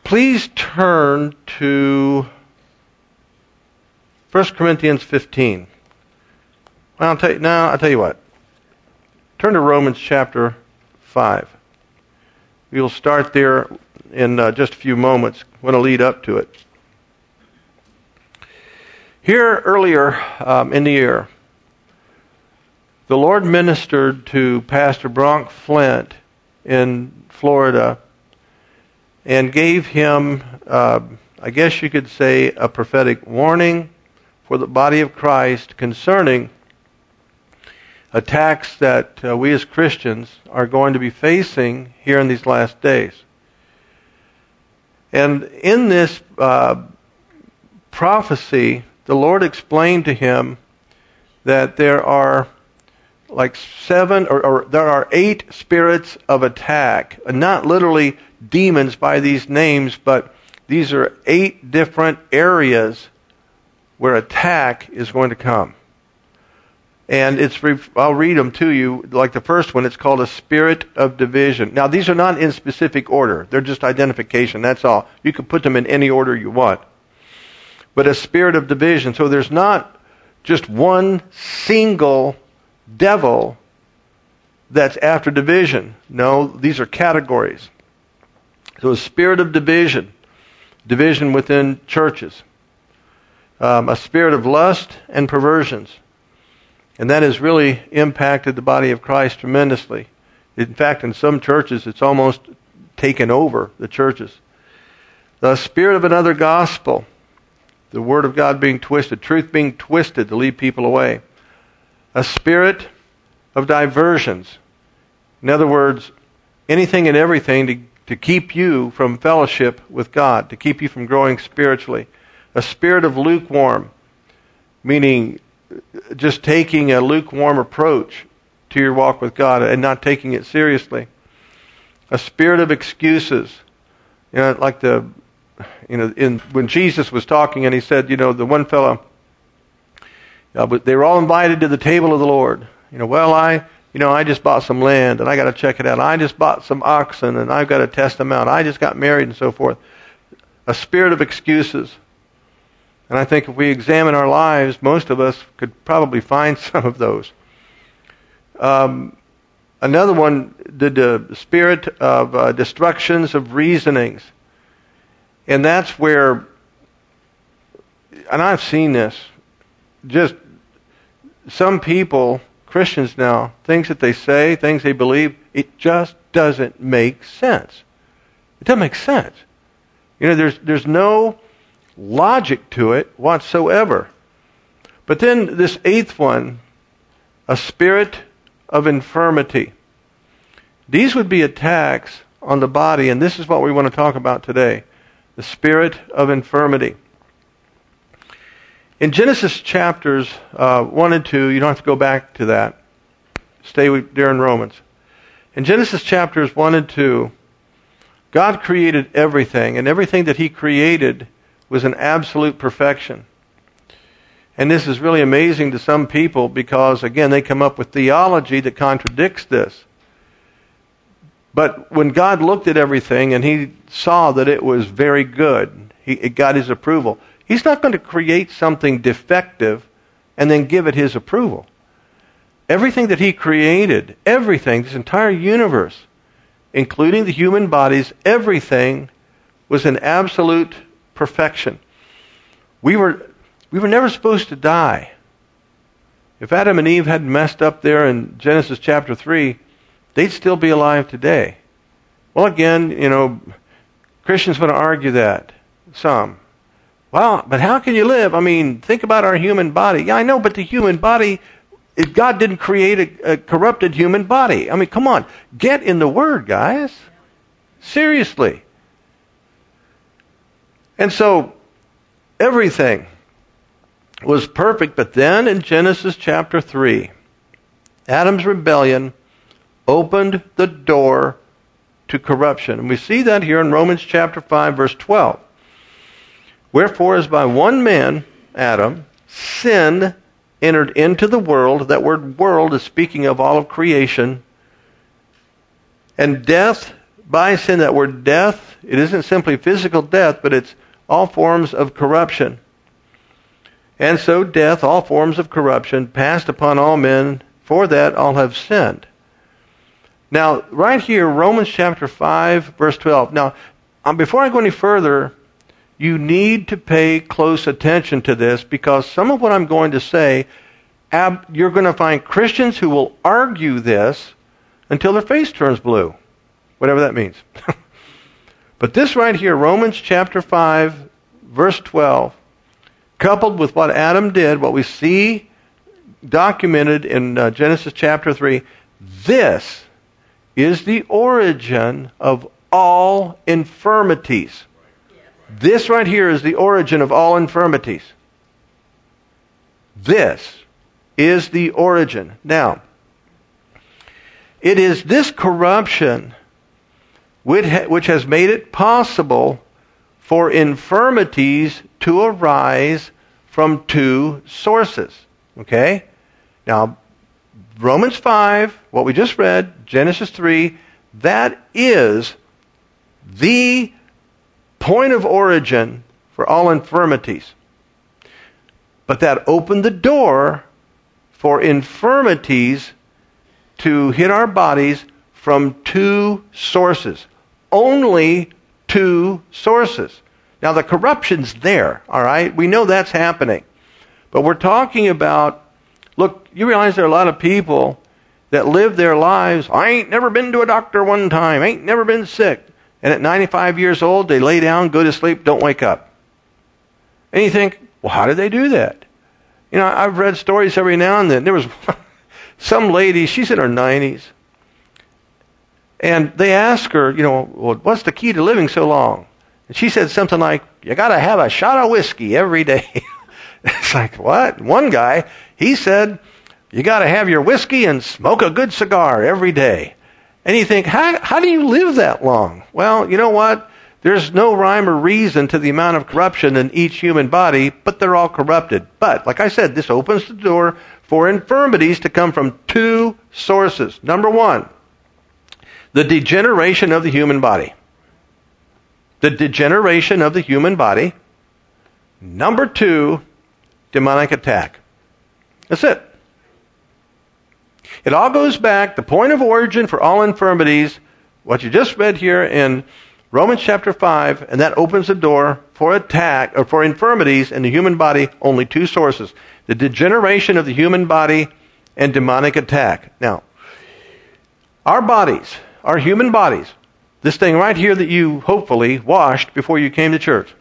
Please turn to 1 Corinthians 15. Well, I'll tell you what. Turn to Romans chapter 5. We'll start there in just a few moments. I want to lead up to it. Here earlier in the year, the Lord ministered to Pastor Bronk Flint in Florida and gave him, I guess you could say, a prophetic warning for the body of Christ concerning attacks that we as Christians are going to be facing here in these last days. And in this prophecy, the Lord explained to him that there are like 7 or there are 8 spirits of attack, not literally demons by these names, but these are 8 different areas where attack is going to come. And I'll read them to you. Like the first one, it's called a spirit of division. Now, these are not in specific order. They're just identification, that's all. You can put them in any order you want. But a spirit of division. So there's not just one single devil that's after division. No, these are categories. So a spirit of division. Division within churches. A spirit of lust and perversions. And that has really impacted the body of Christ tremendously. In fact, in some churches, it's almost taken over the churches. The spirit of another gospel. The Word of God being twisted. Truth being twisted to lead people away. A spirit of diversions. In other words, anything and everything to keep you from fellowship with God. To keep you from growing spiritually. A spirit of lukewarm. Meaning just taking a lukewarm approach to your walk with God and not taking it seriously. A spirit of excuses. Like when Jesus was talking and he said, the one fellow, they were all invited to the table of the Lord. I just bought some land and I got to check it out. I just bought some oxen and I've got to test them out. I just got married and so forth. A spirit of excuses. And I think if we examine our lives, most of us could probably find some of those. Another one, the spirit of destructions of reasonings. And that's where, and I've seen this, just some people, Christians now, things that they say, things they believe, it just doesn't make sense. It doesn't make sense. There's no logic to it whatsoever. But then this 8th one, a spirit of infirmity. These would be attacks on the body, and this is what we want to talk about today. The spirit of infirmity. In Genesis chapters 1 and 2, you don't have to go back to that. Stay there in Romans. In Genesis chapters 1 and 2, God created everything, and everything that He created was an absolute perfection. And this is really amazing to some people because, again, they come up with theology that contradicts this. But when God looked at everything and He saw that it was very good, it got His approval. He's not going to create something defective and then give it His approval. Everything that He created, everything, this entire universe, including the human bodies, everything was an absolute perfection. We were never supposed to die. If Adam and Eve hadn't messed up there in Genesis chapter 3, they'd still be alive today. Well, again, Christians want to argue that. Some. Well, but how can you live? Think about our human body. Yeah, I know, but the human body, God didn't create a corrupted human body. Come on. Get in the Word, guys. Seriously. And so, everything was perfect, but then in Genesis chapter 3, Adam's rebellion opened the door to corruption. And we see that here in Romans chapter 5, verse 12. Wherefore, as by one man, Adam, sin entered into the world. That word world is speaking of all of creation. And death by sin. That word death, it isn't simply physical death, but it's all forms of corruption. And so death, all forms of corruption, passed upon all men. For that all have sinned. Now, right here, Romans chapter 5, verse 12. Now, before I go any further, you need to pay close attention to this, because some of what I'm going to say, you're going to find Christians who will argue this until their face turns blue, whatever that means. But this right here, Romans chapter 5, verse 12, coupled with what Adam did, what we see documented in Genesis chapter 3, this is the origin of all infirmities. This right here is the origin of all infirmities. This is the origin. Now, it is this corruption which has made it possible for infirmities to arise from two sources. Okay? Now, Romans 5, what we just read, Genesis 3, that is the point of origin for all infirmities. But that opened the door for infirmities to hit our bodies from two sources. Only two sources. Now, the corruption's there, all right? We know that's happening. But we're talking about, look, you realize there are a lot of people that live their lives, I ain't never been to a doctor one time, ain't never been sick. And at 95 years old, they lay down, go to sleep, don't wake up. And you think, well, how did they do that? You know, I've read stories every now and then. There was some lady, she's in her 90s. And they asked her, you know, well, what's the key to living so long? And she said something like, you got to have a shot of whiskey every day. It's like, what? One guy, he said, you got to have your whiskey and smoke a good cigar every day. And you think, how do you live that long? Well, you know what? There's no rhyme or reason to the amount of corruption in each human body, but they're all corrupted. But, like I said, this opens the door for infirmities to come from two sources. Number one, the degeneration of the human body. The degeneration of the human body. Number two, demonic attack. That's it. It all goes back, the point of origin for all infirmities, what you just read here in Romans chapter 5, and that opens the door for attack, or for infirmities in the human body, only two sources. The degeneration of the human body and demonic attack. Now, our bodies, our human bodies, this thing right here that you hopefully washed before you came to church.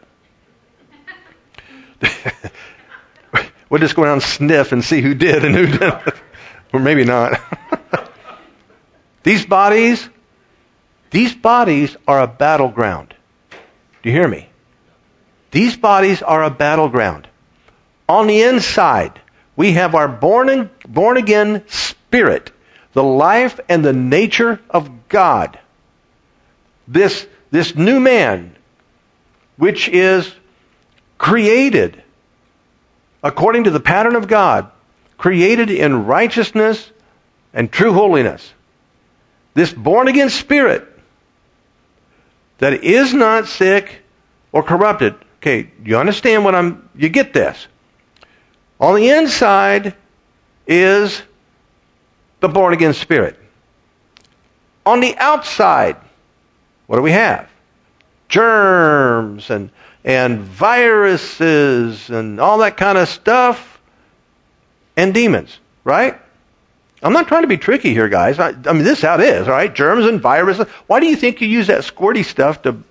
We'll just go around and sniff and see who did and who didn't. Or maybe not. These bodies are a battleground. Do you hear me? These bodies are a battleground. On the inside, we have our born again spirit, the life and the nature of God. This new man, which is created according to the pattern of God, created in righteousness and true holiness. This born-again spirit that is not sick or corrupted. Okay, you understand you get this. On the inside is the born-again spirit. On the outside, what do we have? Germs and viruses and all that kind of stuff. And demons, right? I'm not trying to be tricky here, guys. I mean, this is how it is, all right? Germs and viruses. Why do you think you use that squirty stuff to,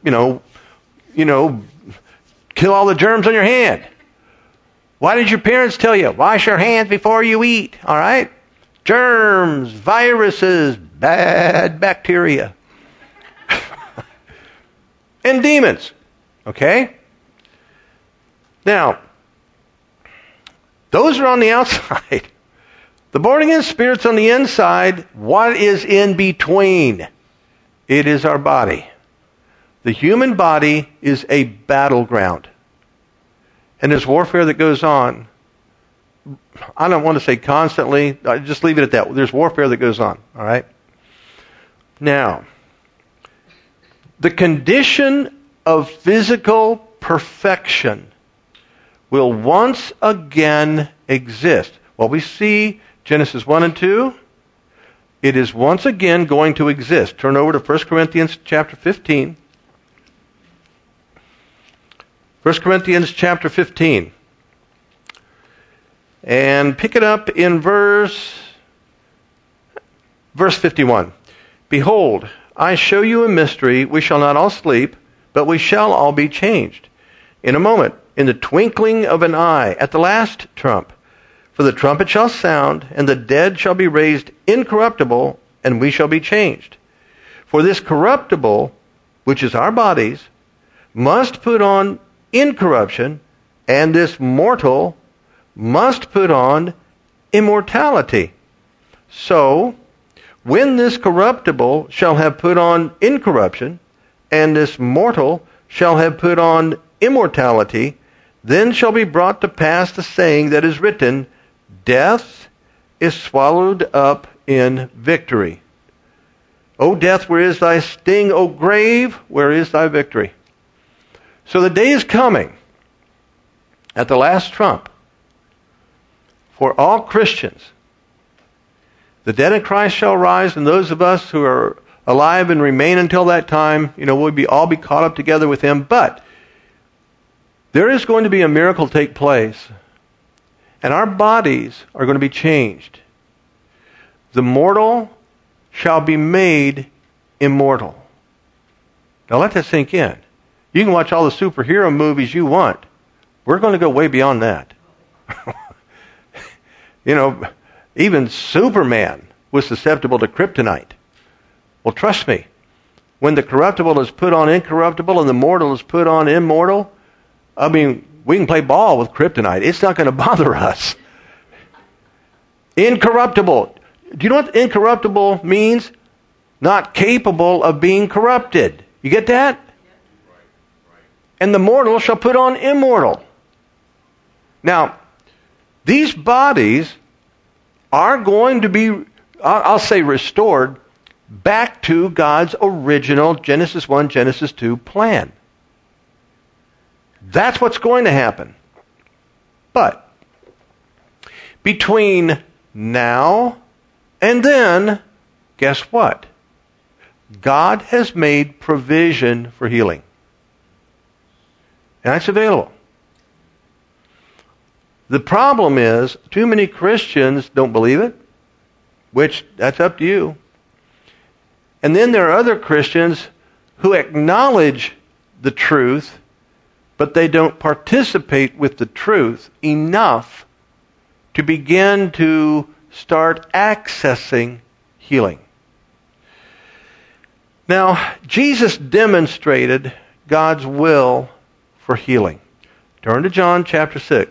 kill all the germs on your hand? Why did your parents tell you, wash your hands before you eat, all right? Germs, viruses, bad bacteria. And demons, okay? Now, those are on the outside. The born-again spirit's on the inside. What is in between? It is our body. The human body is a battleground. And there's warfare that goes on. I don't want to say constantly. I just leave it at that. There's warfare that goes on. All right? Now, The condition of physical perfection will once again exist. Well, we see Genesis 1 and 2. It is once again going to exist. Turn over to 1 Corinthians chapter 15. 1 Corinthians chapter 15. And pick it up in verse 51. Behold, I show you a mystery. We shall not all sleep, but we shall all be changed. In a moment, in the twinkling of an eye, at the last trump. For the trumpet shall sound, and the dead shall be raised incorruptible, and we shall be changed. For this corruptible, which is our bodies, must put on incorruption, and this mortal must put on immortality. So, when this corruptible shall have put on incorruption, and this mortal shall have put on immortality, then shall be brought to pass the saying that is written, Death is swallowed up in victory. O death, where is thy sting? O grave, where is thy victory? So the day is coming, at the last trump, for all Christians. The dead in Christ shall rise, and those of us who are alive and remain until that time, we'll all be caught up together with him. But there is going to be a miracle take place, and our bodies are going to be changed. The mortal shall be made immortal. Now let that sink in. You can watch all the superhero movies you want. We're going to go way beyond that. Even Superman was susceptible to kryptonite. Well, trust me, when the corruptible is put on incorruptible and the mortal is put on immortal, we can play ball with kryptonite. It's not going to bother us. Incorruptible. Do you know what incorruptible means? Not capable of being corrupted. You get that? And the mortal shall put on immortal. Now, these bodies are going to be, I'll say, restored back to God's original Genesis 1, Genesis 2 plan. That's what's going to happen. But between now and then, guess what? God has made provision for healing. And it's available. The problem is, too many Christians don't believe it, which, that's up to you. And then there are other Christians who acknowledge the truth, but they don't participate with the truth enough to begin to start accessing healing. Now, Jesus demonstrated God's will for healing. Turn to John chapter 6.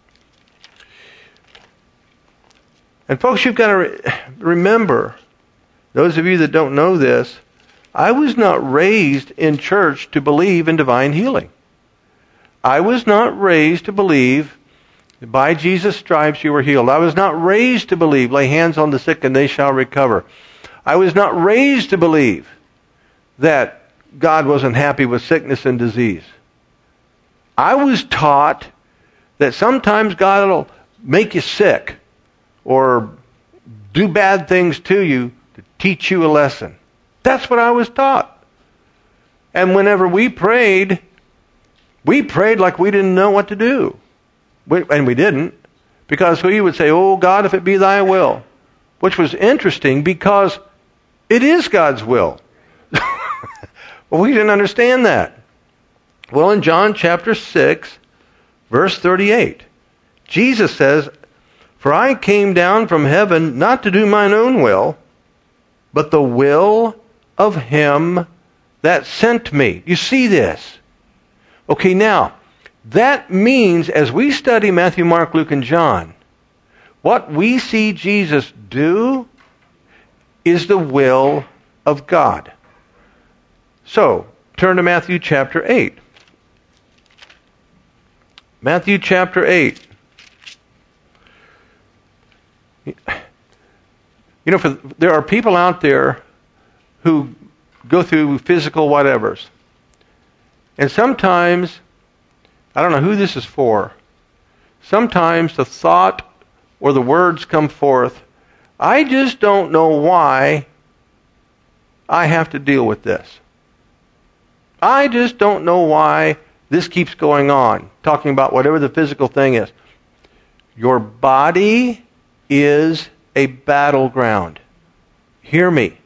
And folks, you've got to remember, those of you that don't know this, I was not raised in church to believe in divine healing. I was not raised to believe that by Jesus' stripes you were healed. I was not raised to believe, lay hands on the sick and they shall recover. I was not raised to believe that God wasn't happy with sickness and disease. I was taught that sometimes God will make you sick or do bad things to you to teach you a lesson. That's what I was taught. And whenever we prayed like we didn't know what to do. And we didn't. Because we would say, oh God, if it be thy will. Which was interesting because it is God's will. But we didn't understand that. Well, in John chapter 6, verse 38, Jesus says, For I came down from heaven not to do mine own will, but the will of him that sent me. You see this? Okay, now, that means as we study Matthew, Mark, Luke, and John, what we see Jesus do is the will of God. So, turn to Matthew chapter 8. Matthew chapter 8. There are people out there who go through physical whatevers. And sometimes, I don't know who this is for, sometimes the thought or the words come forth, I just don't know why I have to deal with this. I just don't know why this keeps going on, talking about whatever the physical thing is. Your body is a battleground. Hear me.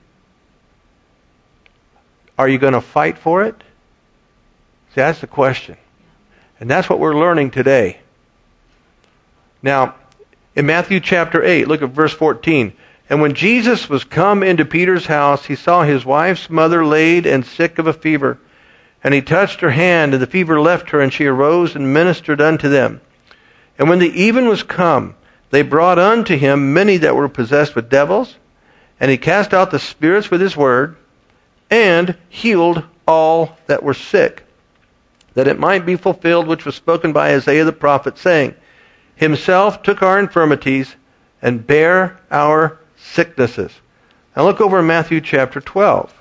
Are you going to fight for it? See, that's the question. And that's what we're learning today. Now, in Matthew chapter 8, look at verse 14. And when Jesus was come into Peter's house, he saw his wife's mother laid and sick of a fever. And he touched her hand, and the fever left her, and she arose and ministered unto them. And when the even was come, they brought unto him many that were possessed with devils, and he cast out the spirits with his word, and healed all that were sick, that it might be fulfilled which was spoken by Isaiah the prophet, saying, Himself took our infirmities, and bare our sicknesses. Now look over in Matthew chapter 12.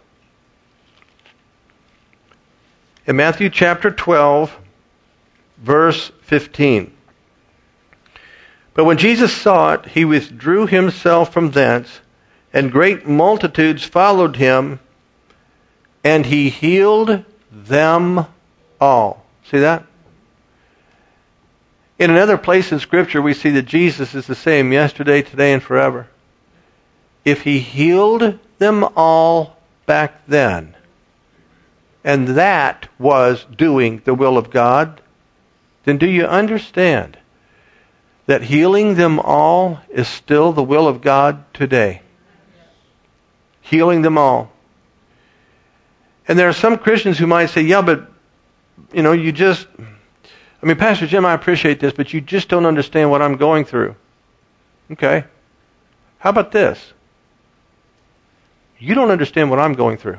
In Matthew chapter 12, verse 15. But when Jesus saw it, he withdrew himself from thence, and great multitudes followed him, and he healed them all. See that? In another place in Scripture, we see that Jesus is the same yesterday, today, and forever. If he healed them all back then, and that was doing the will of God, then do you understand that healing them all is still the will of God today? Healing them all. And there are some Christians who might say, yeah, but, Pastor Jim, I appreciate this, but you just don't understand what I'm going through. Okay. How about this? You don't understand what I'm going through.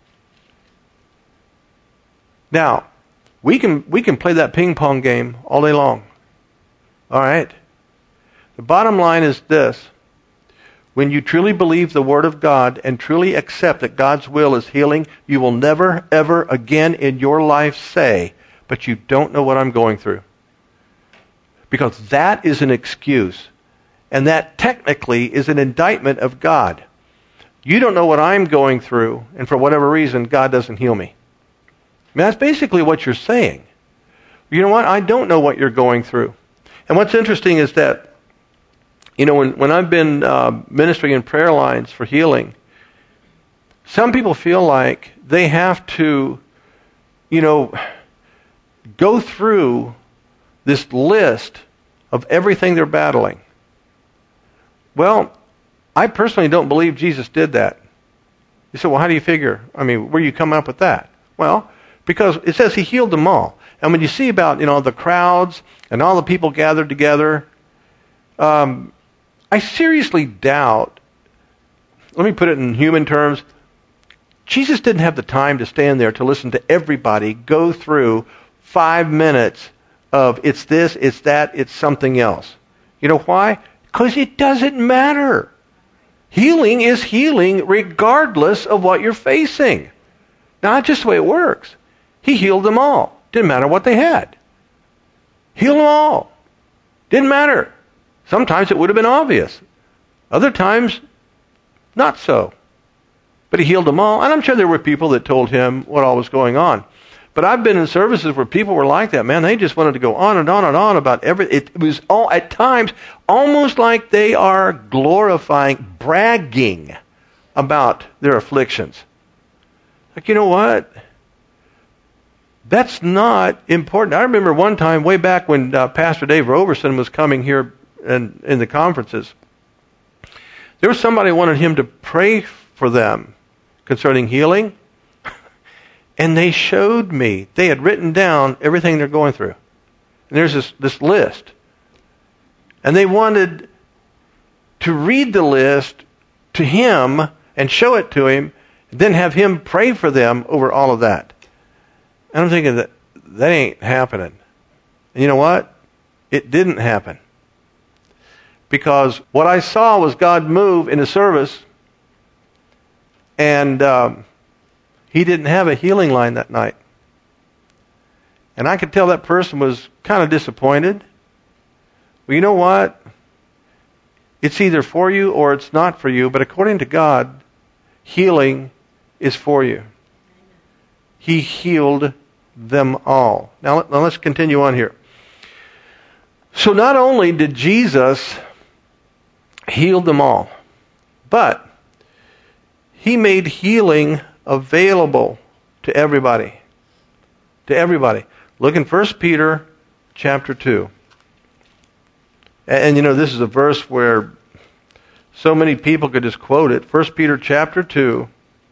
Now, we can play that ping pong game all day long. All right? The bottom line is this. When you truly believe the Word of God and truly accept that God's will is healing, you will never, ever again in your life say, but you don't know what I'm going through. Because that is an excuse. And that technically is an indictment of God. You don't know what I'm going through, and for whatever reason, God doesn't heal me. That's basically what you're saying. You know what? I don't know what you're going through. And what's interesting is that, when I've been ministering in prayer lines for healing, some people feel like they have to, go through this list of everything they're battling. Well, I personally don't believe Jesus did that. You say, well, how do you figure? Where do you come up with that? Well, because it says he healed them all. And when you see about, the crowds and all the people gathered together, I seriously doubt, let me put it in human terms, Jesus didn't have the time to stand there to listen to everybody go through 5 minutes of it's this, it's that, it's something else. You know why? Because it doesn't matter. Healing is healing regardless of what you're facing. Now, that's just the way it works. He healed them all. Didn't matter what they had. Healed them all. Didn't matter. Sometimes it would have been obvious. Other times, not so. But he healed them all. And I'm sure there were people that told him what all was going on. But I've been in services where people were like that, man. They just wanted to go on and on and on about everything. It was all, at times, almost like they are glorifying, bragging about their afflictions. Like, you know what? That's not important. I remember one time way back when Pastor Dave Roberson was coming here in the conferences. There was somebody who wanted him to pray for them concerning healing. And they showed me. They had written down everything they're going through. And there's this list. And they wanted to read the list to him and show it to him, and then have him pray for them over all of that. And I'm thinking that ain't happening. And you know what? It didn't happen. Because what I saw was God move in the service, and he didn't have a healing line that night. And I could tell that person was kind of disappointed. Well, you know what? It's either for you or it's not for you, but according to God, healing is for you. He healed them all. Now let's continue on here. So not only did Jesus heal them all, but he made healing available to everybody. To everybody. Look in 1 Peter chapter 2. And this is a verse where so many people could just quote it. 1 Peter chapter 2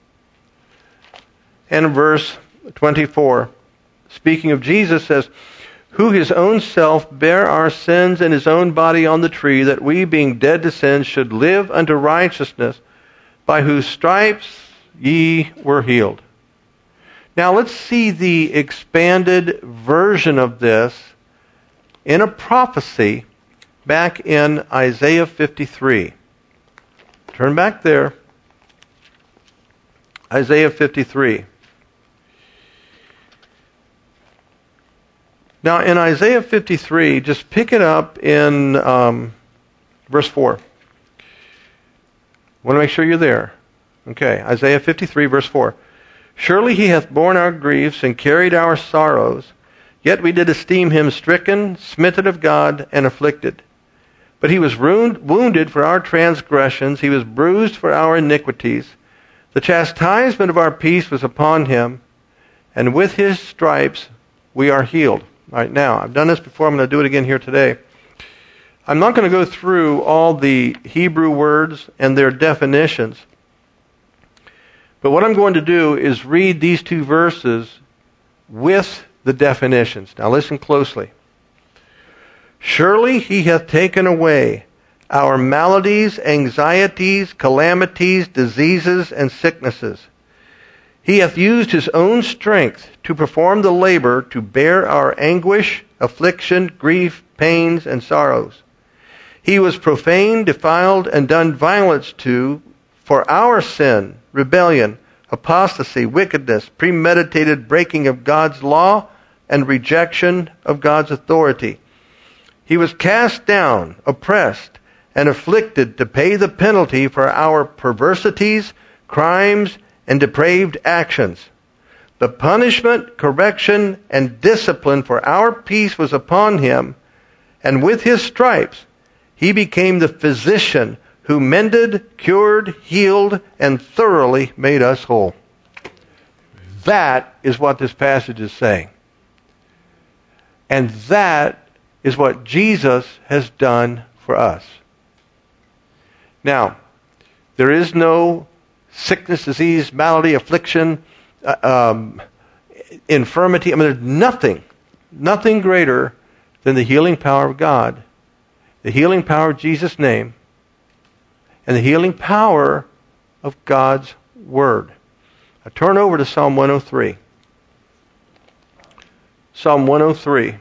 and verse 24. Speaking of Jesus, says, who his own self bare our sins in his own body on the tree, that we, being dead to sin, should live unto righteousness, by whose stripes ye were healed. Now let's see the expanded version of this in a prophecy back in Isaiah 53. Turn back there. Isaiah 53. Now, in Isaiah 53, just pick it up in verse 4. I want to make sure you're there. Okay, Isaiah 53, verse 4. Surely he hath borne our griefs and carried our sorrows, yet we did esteem him stricken, smitten of God, and afflicted. But he was wounded for our transgressions, he was bruised for our iniquities. The chastisement of our peace was upon him, and with his stripes we are healed. All right, now, I've done this before. I'm going to do it again here today. I'm not going to go through all the Hebrew words and their definitions. But what I'm going to do is read these two verses with the definitions. Now listen closely. Surely he hath taken away our maladies, anxieties, calamities, diseases, and sicknesses. He hath used his own strength to perform the labor to bear our anguish, affliction, grief, pains, and sorrows. He was profaned, defiled, and done violence to for our sin, rebellion, apostasy, wickedness, premeditated breaking of God's law, and rejection of God's authority. He was cast down, oppressed, and afflicted to pay the penalty for our perversities, crimes, and depraved actions. The punishment, correction, and discipline for our peace was upon him, and with his stripes he became the physician who mended, cured, healed, and thoroughly made us whole. That is what this passage is saying. And that is what Jesus has done for us. Now, there is no sickness, disease, malady, affliction, infirmity. I mean, there's nothing greater than the healing power of God, the healing power of Jesus' name, and the healing power of God's Word. Now turn over to Psalm 103. Psalm 103.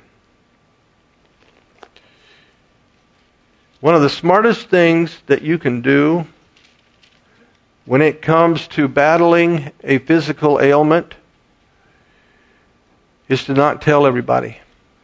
One of the smartest things that you can do when it comes to battling a physical ailment is to not tell everybody.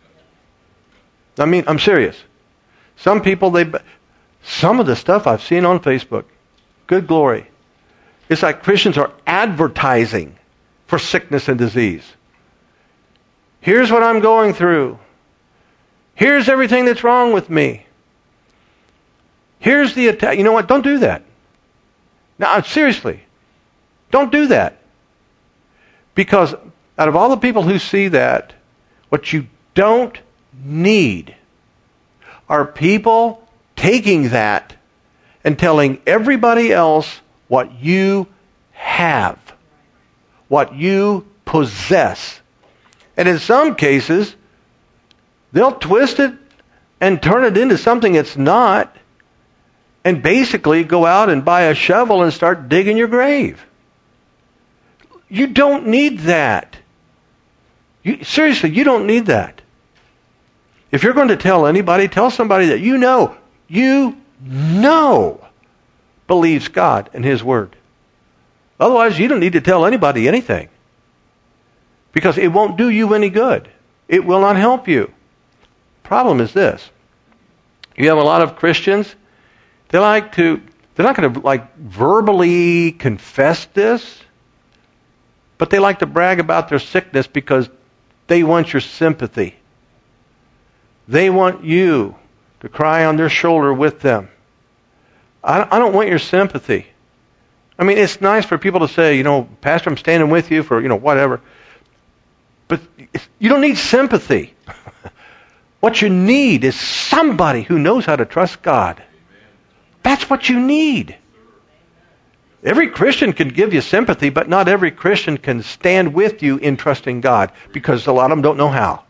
I mean, I'm serious. Some people, some of the stuff I've seen on Facebook, good glory. It's like Christians are advertising for sickness and disease. Here's what I'm going through. Here's everything that's wrong with me. Here's the attack. You know what? Don't do that. Now, seriously, don't do that. Because out of all the people who see that, what you don't need are people taking that and telling everybody else what you have, what you possess. And in some cases, they'll twist it and turn it into something it's not, and basically go out and buy a shovel and start digging your grave. You don't need that. Seriously, you don't need that. If you're going to tell anybody, tell somebody that you know believes God and His Word. Otherwise, you don't need to tell anybody anything. Because it won't do you any good. It will not help you. Problem is this. You have a lot of Christians, they're not going to verbally confess this, but they like to brag about their sickness because they want your sympathy. They want you to cry on their shoulder with them. I don't want your sympathy. I mean, it's nice for people to say, Pastor, I'm standing with you for, whatever. But you don't need sympathy. What you need is somebody who knows how to trust God. That's what you need. Every Christian can give you sympathy, but not every Christian can stand with you in trusting God, because a lot of them don't know how.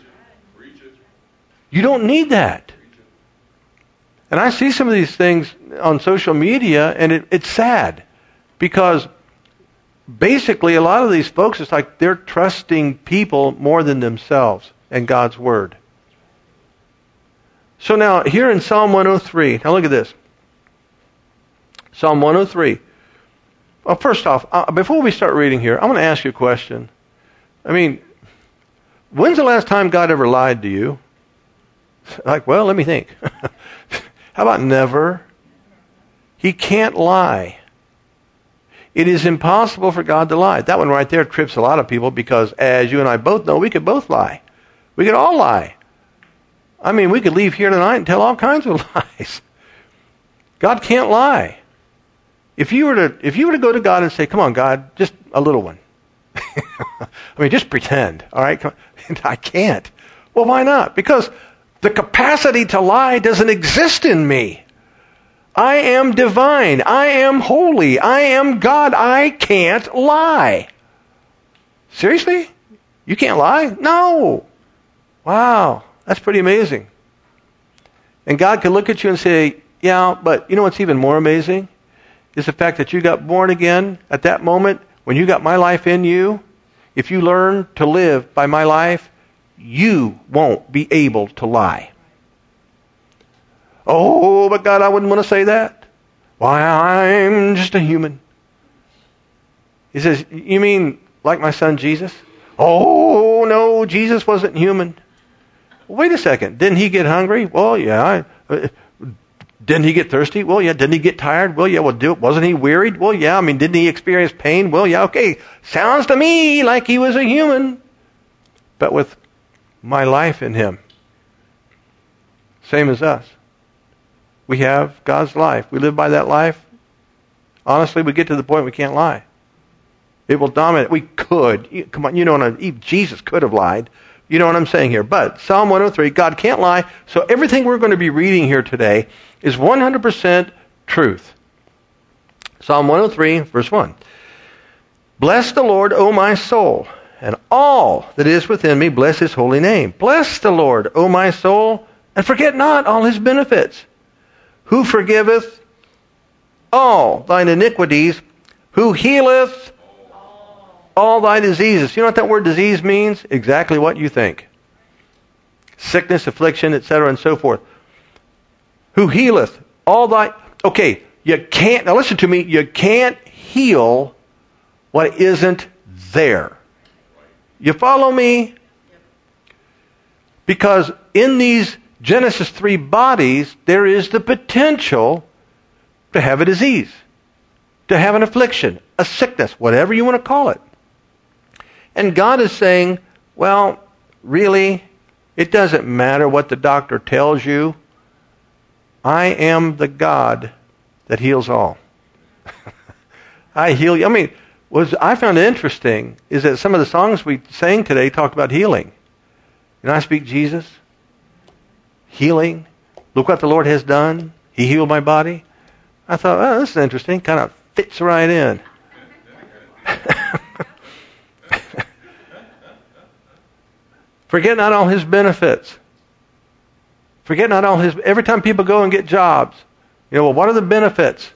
You don't need that. And I see some of these things on social media, and it's sad, because basically a lot of these folks, it's like they're trusting people more than themselves and God's Word. So now, here in Psalm 103, now look at this. Psalm 103. Well, first off, before we start reading here, I want to ask you a question. I mean, when's the last time God ever lied to you? Well, let me think. How about never? He can't lie. It is impossible for God to lie. That one right there trips a lot of people, because as you and I both know, we could both lie. We could all lie. I mean, we could leave here tonight and tell all kinds of lies. God can't lie. If you were to go to God and say, "Come on, God, just a little one." I mean, just pretend, all right? I can't. Well, why not? Because the capacity to lie doesn't exist in me. I am divine. I am holy. I am God. I can't lie. Seriously? You can't lie? No. Wow. That's pretty amazing. And God can look at you and say, yeah, but you know what's even more amazing? Is the fact that you got born again at that moment, when you got my life in you. If you learn to live by my life, you won't be able to lie. Oh, but God, I wouldn't want to say that. Why, I'm just a human. He says, you mean like my son Jesus? Oh, no, Jesus wasn't human. Wait a second. Didn't he get hungry? Well, yeah. Didn't he get thirsty? Well, yeah. Didn't he get tired? Well, yeah. Wasn't he wearied? Well, yeah. I mean, didn't he experience pain? Well, yeah. Okay. Sounds to me like he was a human, but with my life in him. Same as us. We have God's life. We live by that life. Honestly, we get to the point we can't lie. It will dominate. We could. Come on, even Jesus could have lied. You know what I'm saying here. But Psalm 103, God can't lie. So everything we're going to be reading here today is 100% truth. Psalm 103, verse 1. Bless the Lord, O my soul, and all that is within me, bless his holy name. Bless the Lord, O my soul, and forget not all his benefits. Who forgiveth all thine iniquities, who healeth all thy diseases. You know what that word disease means? Exactly what you think. Sickness, affliction, etc., and so forth. Who healeth all thy... Okay, you can't... Now listen to me. You can't heal what isn't there. You follow me? Because in these Genesis 3 bodies, there is the potential to have a disease, to have an affliction, a sickness, whatever you want to call it. And God is saying, well, really, it doesn't matter what the doctor tells you. I am the God that heals all. I heal you. I mean, what I found interesting is that some of the songs we sang today talked about healing. I speak Jesus. Healing. Look what the Lord has done. He healed my body. I thought, oh, this is interesting. Kind of fits right in. Forget not all his benefits. Forget not all his... Every time people go and get jobs, well, what are the benefits?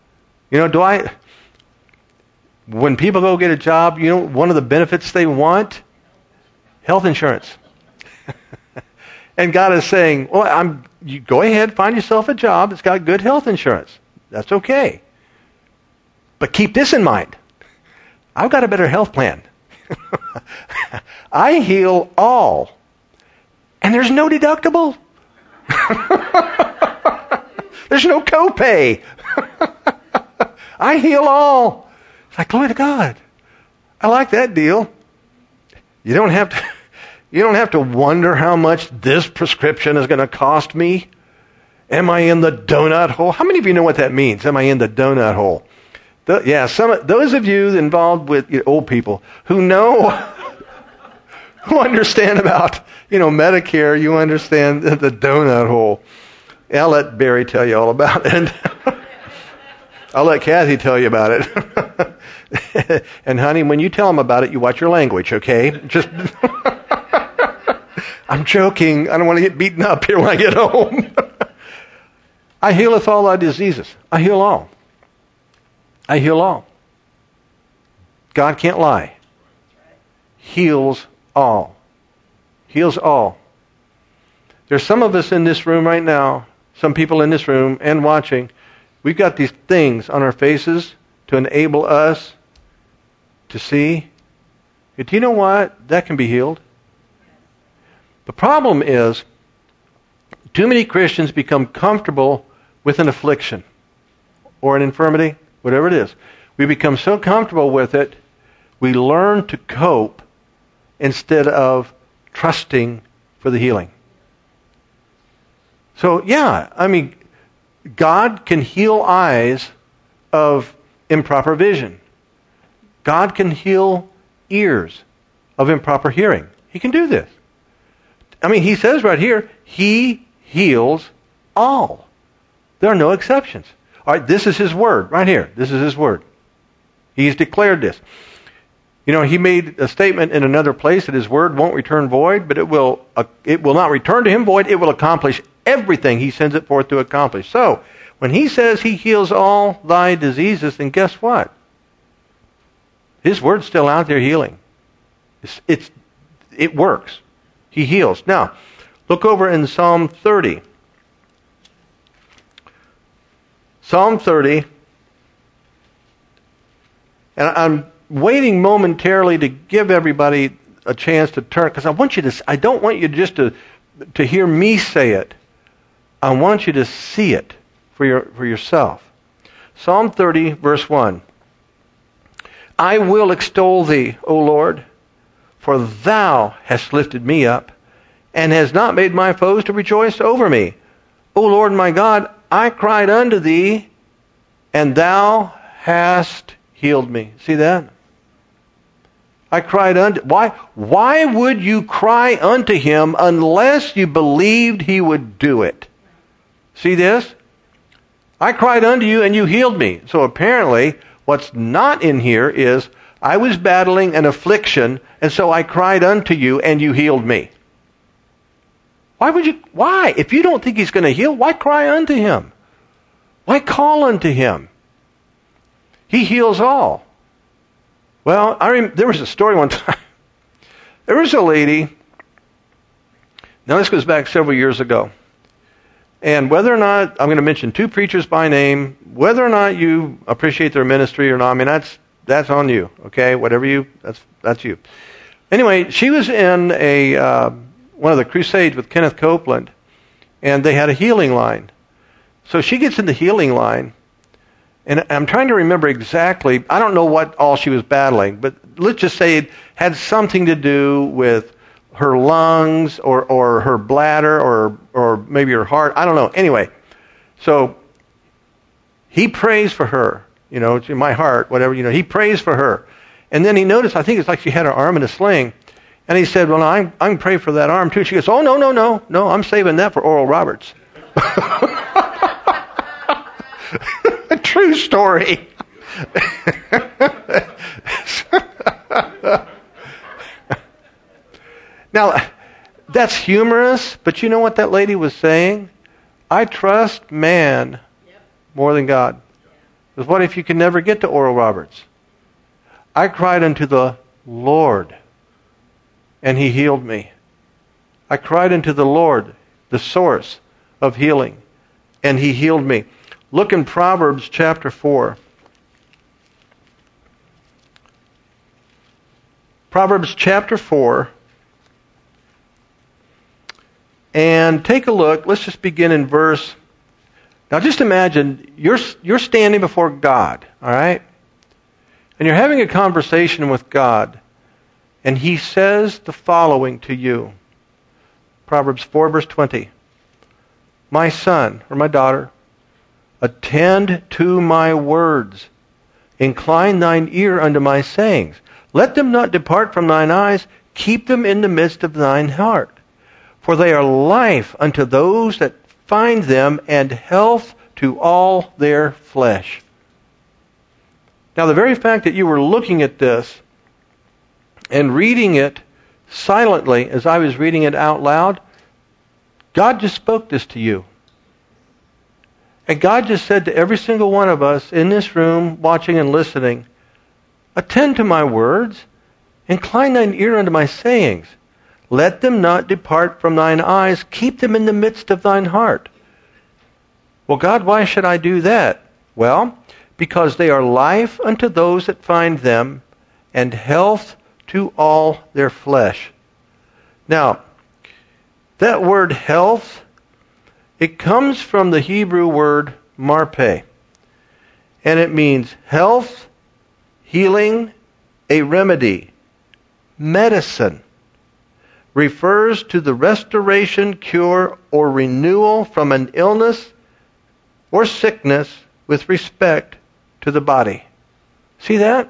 When people go get a job, one of the benefits they want? Health insurance. And God is saying, well, you go ahead, find yourself a job that's got good health insurance. That's okay. But keep this in mind. I've got a better health plan. I heal all. And there's no deductible. There's no copay. I heal all. It's like, glory to God. I like that deal. You don't have to wonder how much this prescription is going to cost me. Am I in the donut hole? How many of you know what that means? Am I in the donut hole? Those of you involved with old people who know, who understand about Medicare, you understand the donut hole. I'll let Barry tell you all about it. I'll let Kathy tell you about it. And honey, when you tell them about it, you watch your language, okay? Just I'm joking. I don't want to get beaten up here when I get home. I healeth all thy diseases. I heal all. I heal all. God can't lie. Heals all. Heals all. There's some of us in this room right now, some people in this room and watching, we've got these things on our faces to enable us to see. Do you know what? That can be healed. The problem is, too many Christians become comfortable with an affliction or an infirmity, whatever it is. We become so comfortable with it, we learn to cope instead of trusting for the healing. So, God can heal eyes of improper vision. God can heal ears of improper hearing. He can do this. He says right here, He heals all. There are no exceptions. All right, this is His word right here. This is His word. He's declared this. He made a statement in another place that His word won't return void, but it will not return to Him void. It will accomplish everything He sends it forth to accomplish. So, when He says He heals all thy diseases, then guess what? His word's still out there healing. It works. He heals. Now, look over in Psalm 30. Psalm 30. And I'm waiting momentarily to give everybody a chance to turn, because I don't want you just to hear me say it. I want you to see it for yourself. Psalm 30, verse 1. I will extol thee, O Lord, for thou hast lifted me up, and hast not made my foes to rejoice over me. O Lord my God, I cried unto thee, and thou hast healed me. See that? I cried unto... Why would you cry unto Him unless you believed He would do it? See this? I cried unto you, and you healed me. So apparently, what's not in here is, I was battling an affliction, and so I cried unto you, and you healed me. Why? If you don't think He's going to heal, why cry unto Him? Why call unto Him? He heals all. Well, there was a story one time. There was a lady, now this goes back several years ago, and whether or not, I'm going to mention two preachers by name, whether or not you appreciate their ministry or not, that's on you, okay? That's you. Anyway, she was in one of the crusades with Kenneth Copeland, and they had a healing line. So she gets in the healing line, and I'm trying to remember exactly, I don't know what all she was battling, but let's just say it had something to do with her lungs or her bladder or maybe her heart. I don't know. Anyway, so he prays for her, it's in my heart, whatever, he prays for her. And then he noticed, I think it's like she had her arm in a sling. And he said, well, no, I can pray for that arm too. She goes, oh, no, I'm saving that for Oral Roberts. A true story. Now, that's humorous, but you know what that lady was saying? I trust man more than God. Because what if you can never get to Oral Roberts? I cried unto the Lord, and He healed me. I cried unto the Lord, the source of healing, and He healed me. Look in Proverbs chapter 4. Proverbs chapter 4. And take a look. Let's just begin in verse. Now just imagine you're standing before God, all right? And you're having a conversation with God. And He says the following to you. Proverbs 4 verse 20. My son, or my daughter, attend to my words. Incline thine ear unto my sayings. Let them not depart from thine eyes. Keep them in the midst of thine heart. For they are life unto those that find them, and health to all their flesh. Now, the very fact that you were looking at this and reading it silently as I was reading it out loud, God just spoke this to you. And God just said to every single one of us in this room, watching and listening, attend to my words, incline thine ear unto my sayings. Let them not depart from thine eyes. Keep them in the midst of thine heart. Well, God, why should I do that? Well, because they are life unto those that find them, and health to all their flesh. Now, that word health, it comes from the Hebrew word marpe. And it means health, healing, a remedy, medicine. Refers to the restoration, cure, or renewal from an illness or sickness with respect to the body. See that?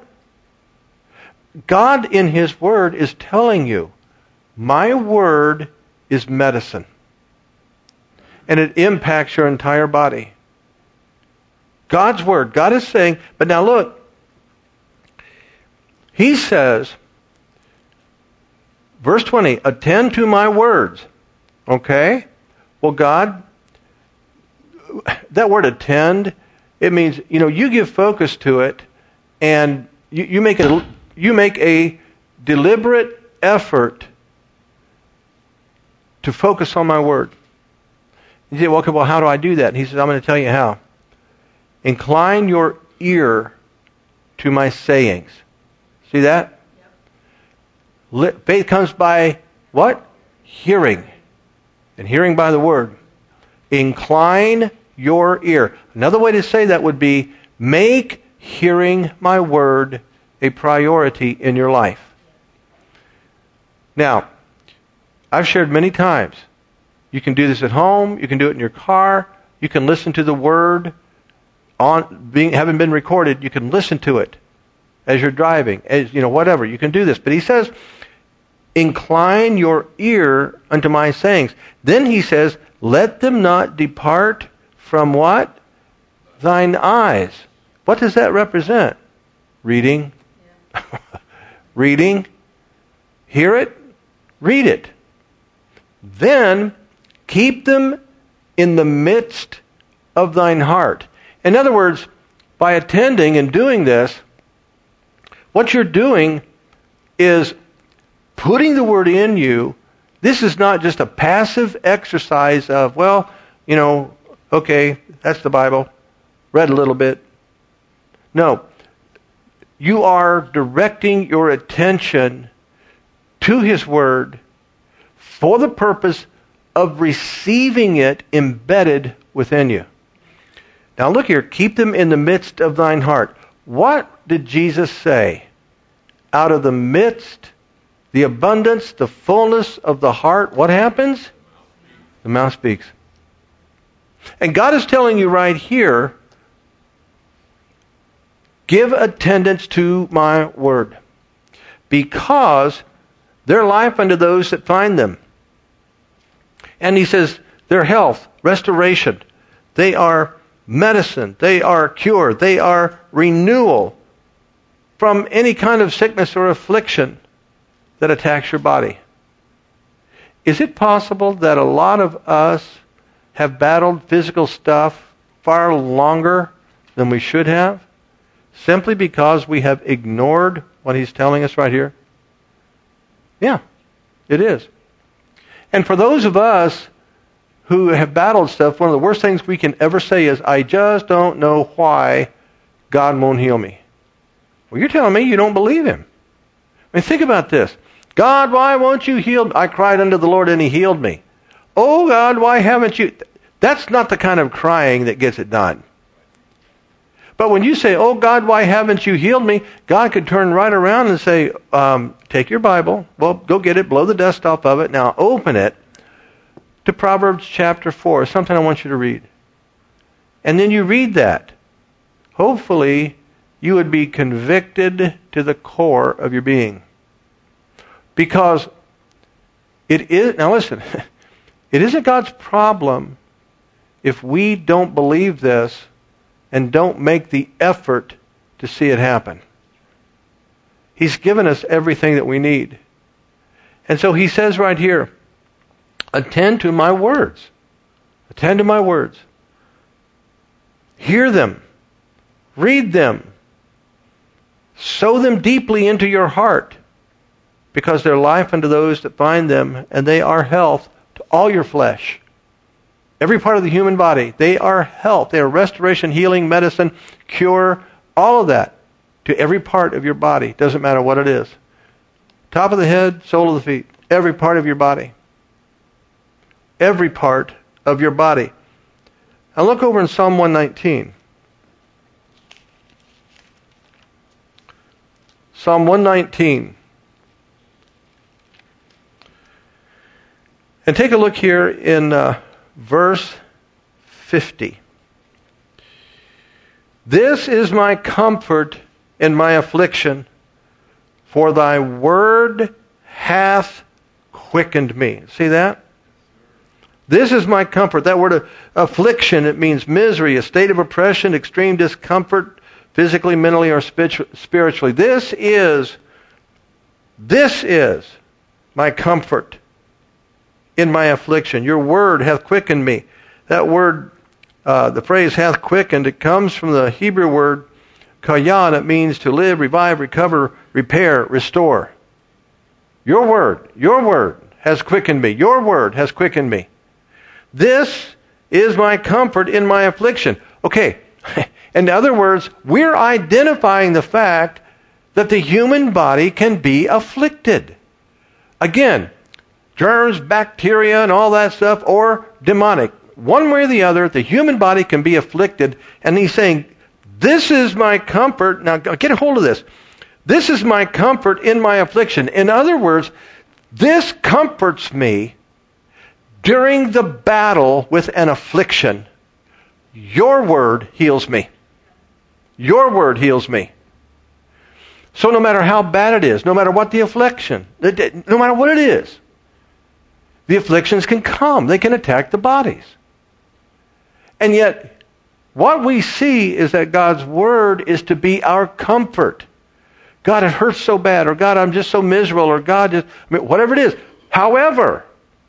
God in His Word is telling you, my Word is medicine. And it impacts your entire body. God's Word. God is saying, but now look, He says, verse 20, attend to my words. Okay? Well, God, that word attend, it means, you give focus to it, and you make a deliberate effort to focus on my word. You say, well, okay, how do I do that? And He says, I'm going to tell you how. Incline your ear to my sayings. See that? Faith comes by what? Hearing. And hearing by the word. Incline your ear. Another way to say that would be, make hearing my word a priority in your life. Now, I've shared many times. You can do this at home. You can do it in your car. You can listen to the word having been recorded. You can listen to it as you're driving, whatever. You can do this. But He says, incline your ear unto my sayings. Then He says, let them not depart from what? Thine eyes. What does that represent? Reading. Yeah. Reading. Hear it. Read it. Then keep them in the midst of thine heart. In other words, by attending and doing this, what you're doing is putting the word in you. This is not just a passive exercise of, okay, that's the Bible. Read a little bit. No. You are directing your attention to His Word for the purpose of receiving it embedded within you. Now look here. Keep them in the midst of thine heart. What did Jesus say? Out of the midst, the abundance, the fullness of the heart, what happens? The mouth speaks. And God is telling you right here, give attendance to my word, because they're life unto those that find them. And He says, their health, restoration, they are medicine, they are cure, they are renewal from any kind of sickness or affliction that attacks your body. Is it possible that a lot of us have battled physical stuff far longer than we should have, simply because we have ignored what He's telling us right here? Yeah, it is. And for those of us who have battled stuff, one of the worst things we can ever say is, I just don't know why God won't heal me. Well, you're telling me you don't believe Him. I mean, think about this. God, why won't you heal me? I cried unto the Lord and He healed me. Oh God, why haven't you? That's not the kind of crying that gets it done. But when you say, oh God, why haven't you healed me? God could turn right around and say, take your Bible. Well, go get it, blow the dust off of it. Now open it to Proverbs chapter 4, something I want you to read. And then you read that. Hopefully, you would be convicted to the core of your being. Because it is, now listen, it isn't God's problem if we don't believe this and don't make the effort to see it happen. He's given us everything that we need. And so He says right here, attend to my words. Attend to my words. Hear them. Read them. Sow them deeply into your heart, because they're life unto those that find them, and they are health to all your flesh. Every part of the human body, they are health. They are restoration, healing, medicine, cure, all of that to every part of your body. Doesn't matter what it is. Top of the head, sole of the feet. Every part of your body. Every part of your body. Now look over in Psalm 119. Psalm 119. And take a look here in verse 50. This is my comfort in my affliction, for thy word hath quickened me. See that? This is my comfort. That word affliction, it means misery, a state of oppression, extreme discomfort, physically, mentally, or spiritually. This is my comfort in my affliction. Your word hath quickened me. That word, the phrase hath quickened, it comes from the Hebrew word kayan. It means to live, revive, recover, repair, restore. Your word has quickened me. Your word has quickened me. This is my comfort in my affliction. Okay, in other words, we're identifying the fact that the human body can be afflicted. Again, germs, bacteria, and all that stuff, or demonic. One way or the other, the human body can be afflicted. And He's saying, this is my comfort. Now, get a hold of this. This is my comfort in my affliction. In other words, this comforts me during the battle with an affliction. Your word heals me. Your word heals me. So no matter how bad it is, no matter what the affliction, no matter what it is, the afflictions can come. They can attack the bodies. And yet, what we see is that God's word is to be our comfort. God, it hurts so bad, or God, I'm just so miserable, or God, whatever it is. However,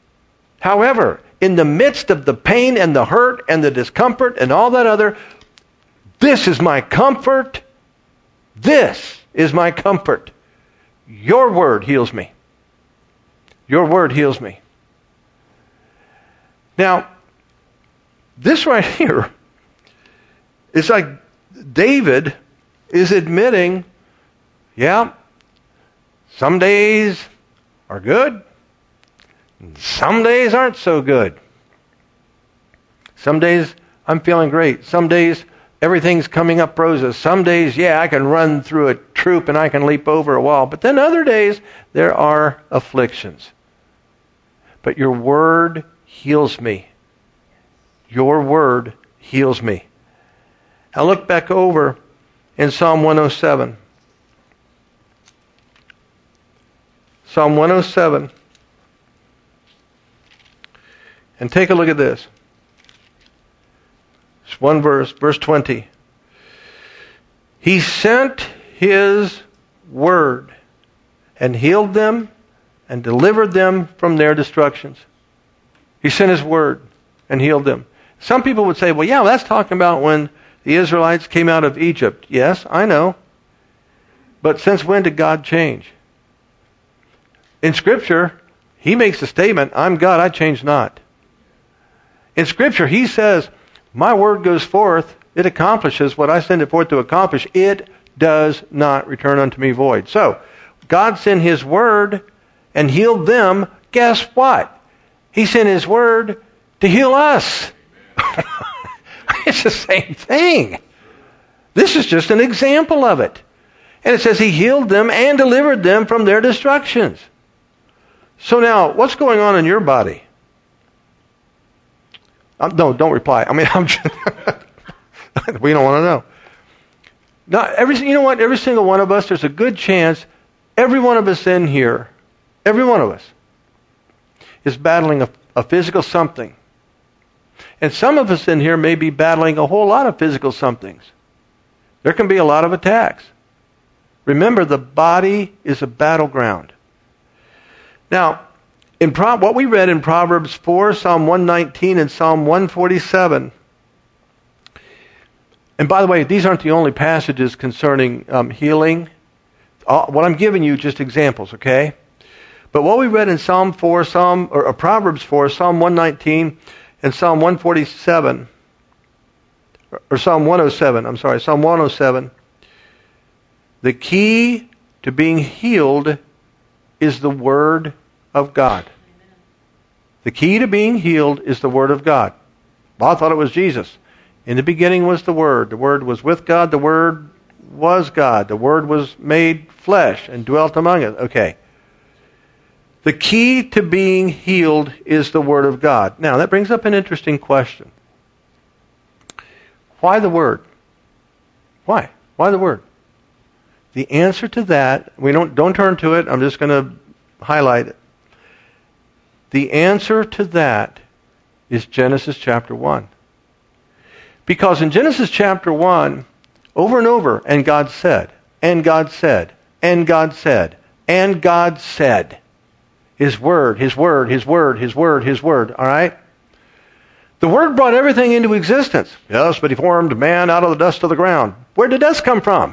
in the midst of the pain and the hurt and the discomfort and all that other, this is my comfort. This is my comfort. Your word heals me. Your word heals me. Now, this right here is like David is admitting, yeah, some days are good, and some days aren't so good. Some days I'm feeling great. Some days everything's coming up roses. Some days, yeah, I can run through a troop and I can leap over a wall. But then other days, there are afflictions. But your word heals me. Your word heals me. Now look back over in Psalm 107. Psalm 107. And take a look at this. It's one verse, verse 20. He sent His word and healed them and delivered them from their destructions. He sent His word and healed them. Some people would say, well, yeah, that's talking about when the Israelites came out of Egypt. Yes, I know. But since when did God change? In Scripture, He makes the statement, I'm God, I change not. In Scripture, He says, my word goes forth, it accomplishes what I send it forth to accomplish. It does not return unto me void. So, God sent His Word and healed them. Guess what? He sent His Word to heal us. It's the same thing. This is just an example of it. And it says He healed them and delivered them from their destructions. So now, what's going on in your body? No, don't reply. I mean, I'm just we don't want to know. Now, you know what? Every single one of us, there's a good chance, every one of us in here, every one of us, is battling a physical something. And some of us in here may be battling a whole lot of physical somethings. There can be a lot of attacks. Remember, the body is a battleground. Now, what we read in Proverbs 4, Psalm 119, and Psalm 147, and by the way, these aren't the only passages concerning healing. What I'm giving you just examples, okay? But what we read in Psalm 4, Proverbs 4, Psalm 119, and Psalm 147, or Psalm 107, Psalm 107, the key to being healed is the Word of God. The key to being healed is the Word of God. Well, I thought it was Jesus. In the beginning was the Word. The Word was with God. The Word was God. The Word was made flesh and dwelt among us. Okay. The key to being healed is the Word of God. Now, that brings up an interesting question. Why the Word? Why? Why the Word? The answer to that, don't turn to it. I'm just going to highlight it. The answer to that is Genesis chapter 1. Because in Genesis chapter 1, over and over, and God said, and God said, and God said, and God said. His Word, His Word, His Word, His Word, His Word. All right? The Word brought everything into existence. Yes, but He formed man out of the dust of the ground. Where did dust come from?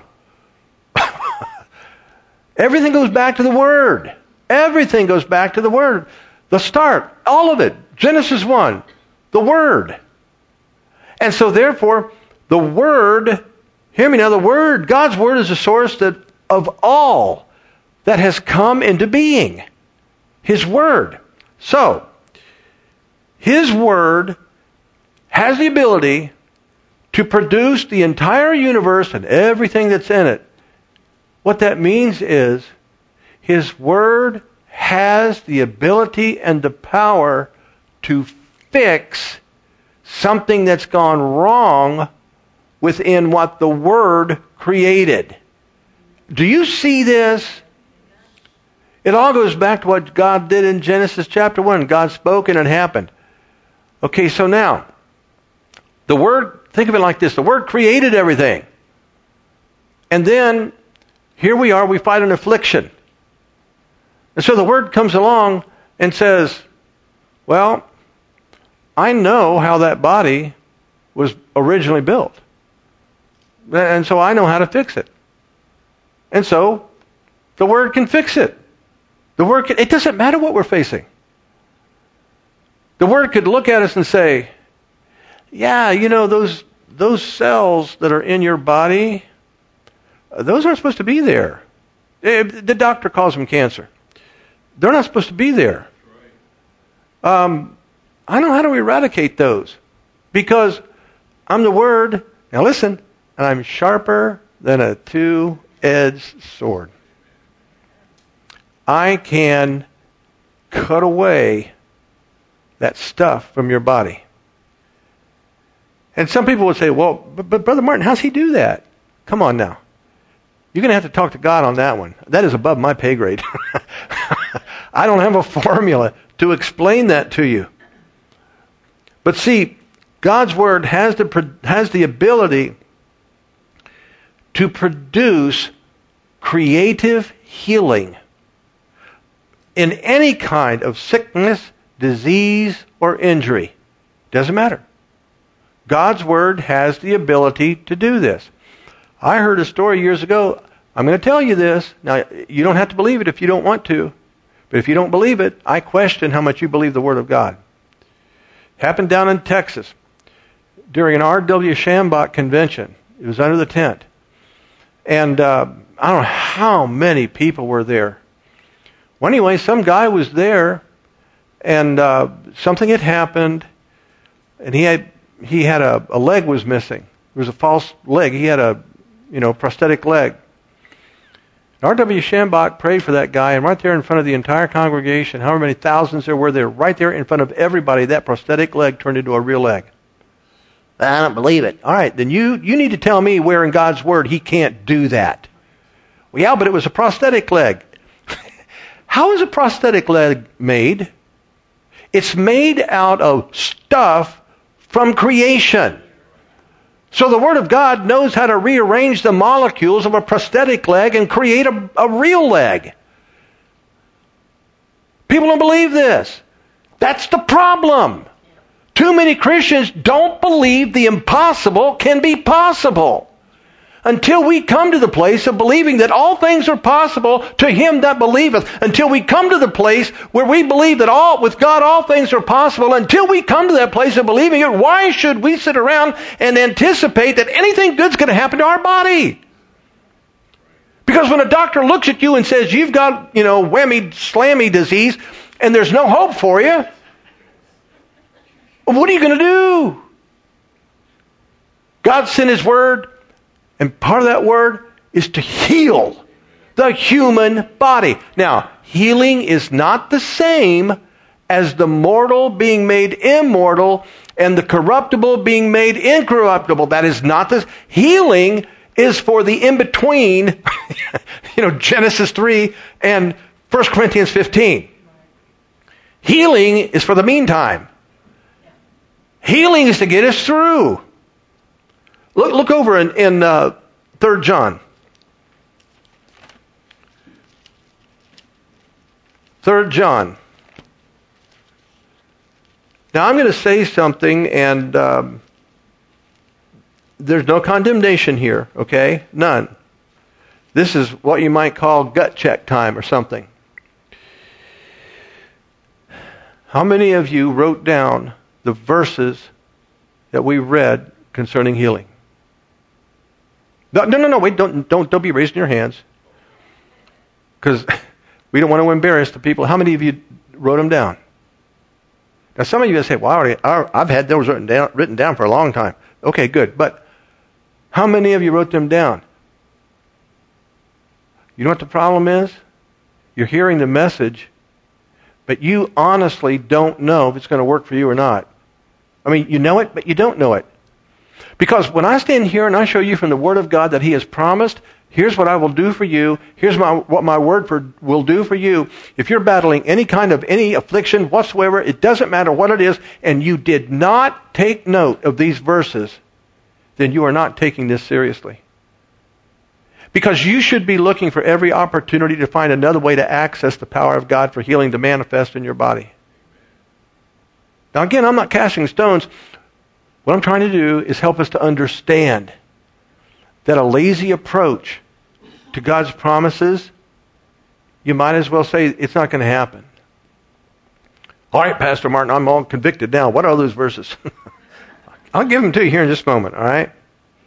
Everything goes back to the Word. Everything goes back to the Word. The start, all of it. Genesis 1, the Word. And so therefore, the Word, hear me now, the Word, God's Word is the source of all that has come into being. His Word. So, His Word has the ability to produce the entire universe and everything that's in it. What that means is, His Word has the ability and the power to fix something that's gone wrong within what the Word created. Do you see this? It all goes back to what God did in Genesis chapter 1. God spoke and it happened. Okay, so now, the Word, think of it like this. The Word created everything. And then, here we are, we fight an affliction. And so the Word comes along and says, well, I know how that body was originally built. And so I know how to fix it. And so the Word can fix it. It doesn't matter what we're facing. The Word could look at us and say, yeah, you know, those cells that are in your body, those aren't supposed to be there. The doctor calls them cancer. They're not supposed to be there. I know how to eradicate those because I'm the Word. Now listen, and I'm sharper than a two-edged sword. I can cut away that stuff from your body. And some people would say, well, but Brother Martin, how's He do that? Come on now. You're going to have to talk to God on that one. That is above my pay grade. I don't have a formula to explain that to you. But see, God's Word has the ability to produce creative healing in any kind of sickness, disease, or injury. Doesn't matter. God's Word has the ability to do this. I heard a story years ago. I'm going to tell you this. Now, you don't have to believe it if you don't want to. But if you don't believe it, I question how much you believe the Word of God. Happened down in Texas during an R.W. Shambach convention. It was under the tent. And I don't know how many people were there. Well, anyway, some guy was there, and something had happened, and he had a leg was missing. It was a false leg. He had a prosthetic leg. R.W. Schambach prayed for that guy, and right there in front of the entire congregation, however many thousands there were there, right there in front of everybody, that prosthetic leg turned into a real leg. I don't believe it. All right, then you need to tell me where in God's Word He can't do that. Well, yeah, but it was a prosthetic leg. How is a prosthetic leg made? It's made out of stuff from creation. So the Word of God knows how to rearrange the molecules of a prosthetic leg and create a real leg. People don't believe this. That's the problem. Too many Christians don't believe the impossible can be possible. Until we come to the place of believing that all things are possible to him that believeth. Until we come to the place where we believe that with God all things are possible. Until we come to that place of believing it, why should we sit around and anticipate that anything good's going to happen to our body? Because when a doctor looks at you and says, you've got, whammy, slammy disease, and there's no hope for you, what are you going to do? God sent His Word, and part of that Word is to heal the human body. Now, healing is not the same as the mortal being made immortal and the corruptible being made incorruptible. That is not this. Healing is for the in-between, Genesis 3 and 1 Corinthians 15. Healing is for the meantime. Healing is to get us through. Look over in 3 John. 3 John. Now I'm going to say something, and there's no condemnation here, okay? None. This is what you might call gut check time or something. How many of you wrote down the verses that we read concerning healing? No, wait, don't be raising your hands. Because we don't want to embarrass the people. How many of you wrote them down? Now some of you say, well, I've had those written down for a long time. Okay, good. But how many of you wrote them down? You know what the problem is? You're hearing the message, but you honestly don't know if it's going to work for you or not. I mean, you know it, but you don't know it. Because when I stand here and I show you from the Word of God that He has promised, here's what I will do for you, here's what my word will do for you. If you're battling any affliction whatsoever, it doesn't matter what it is, and you did not take note of these verses, then you are not taking this seriously. Because you should be looking for every opportunity to find another way to access the power of God for healing to manifest in your body. Now again, I'm not casting stones. What I'm trying to do is help us to understand that a lazy approach to God's promises, you might as well say it's not going to happen. All right, Pastor Martin, I'm all convicted now. What are those verses? I'll give them to you here in just a moment, all right?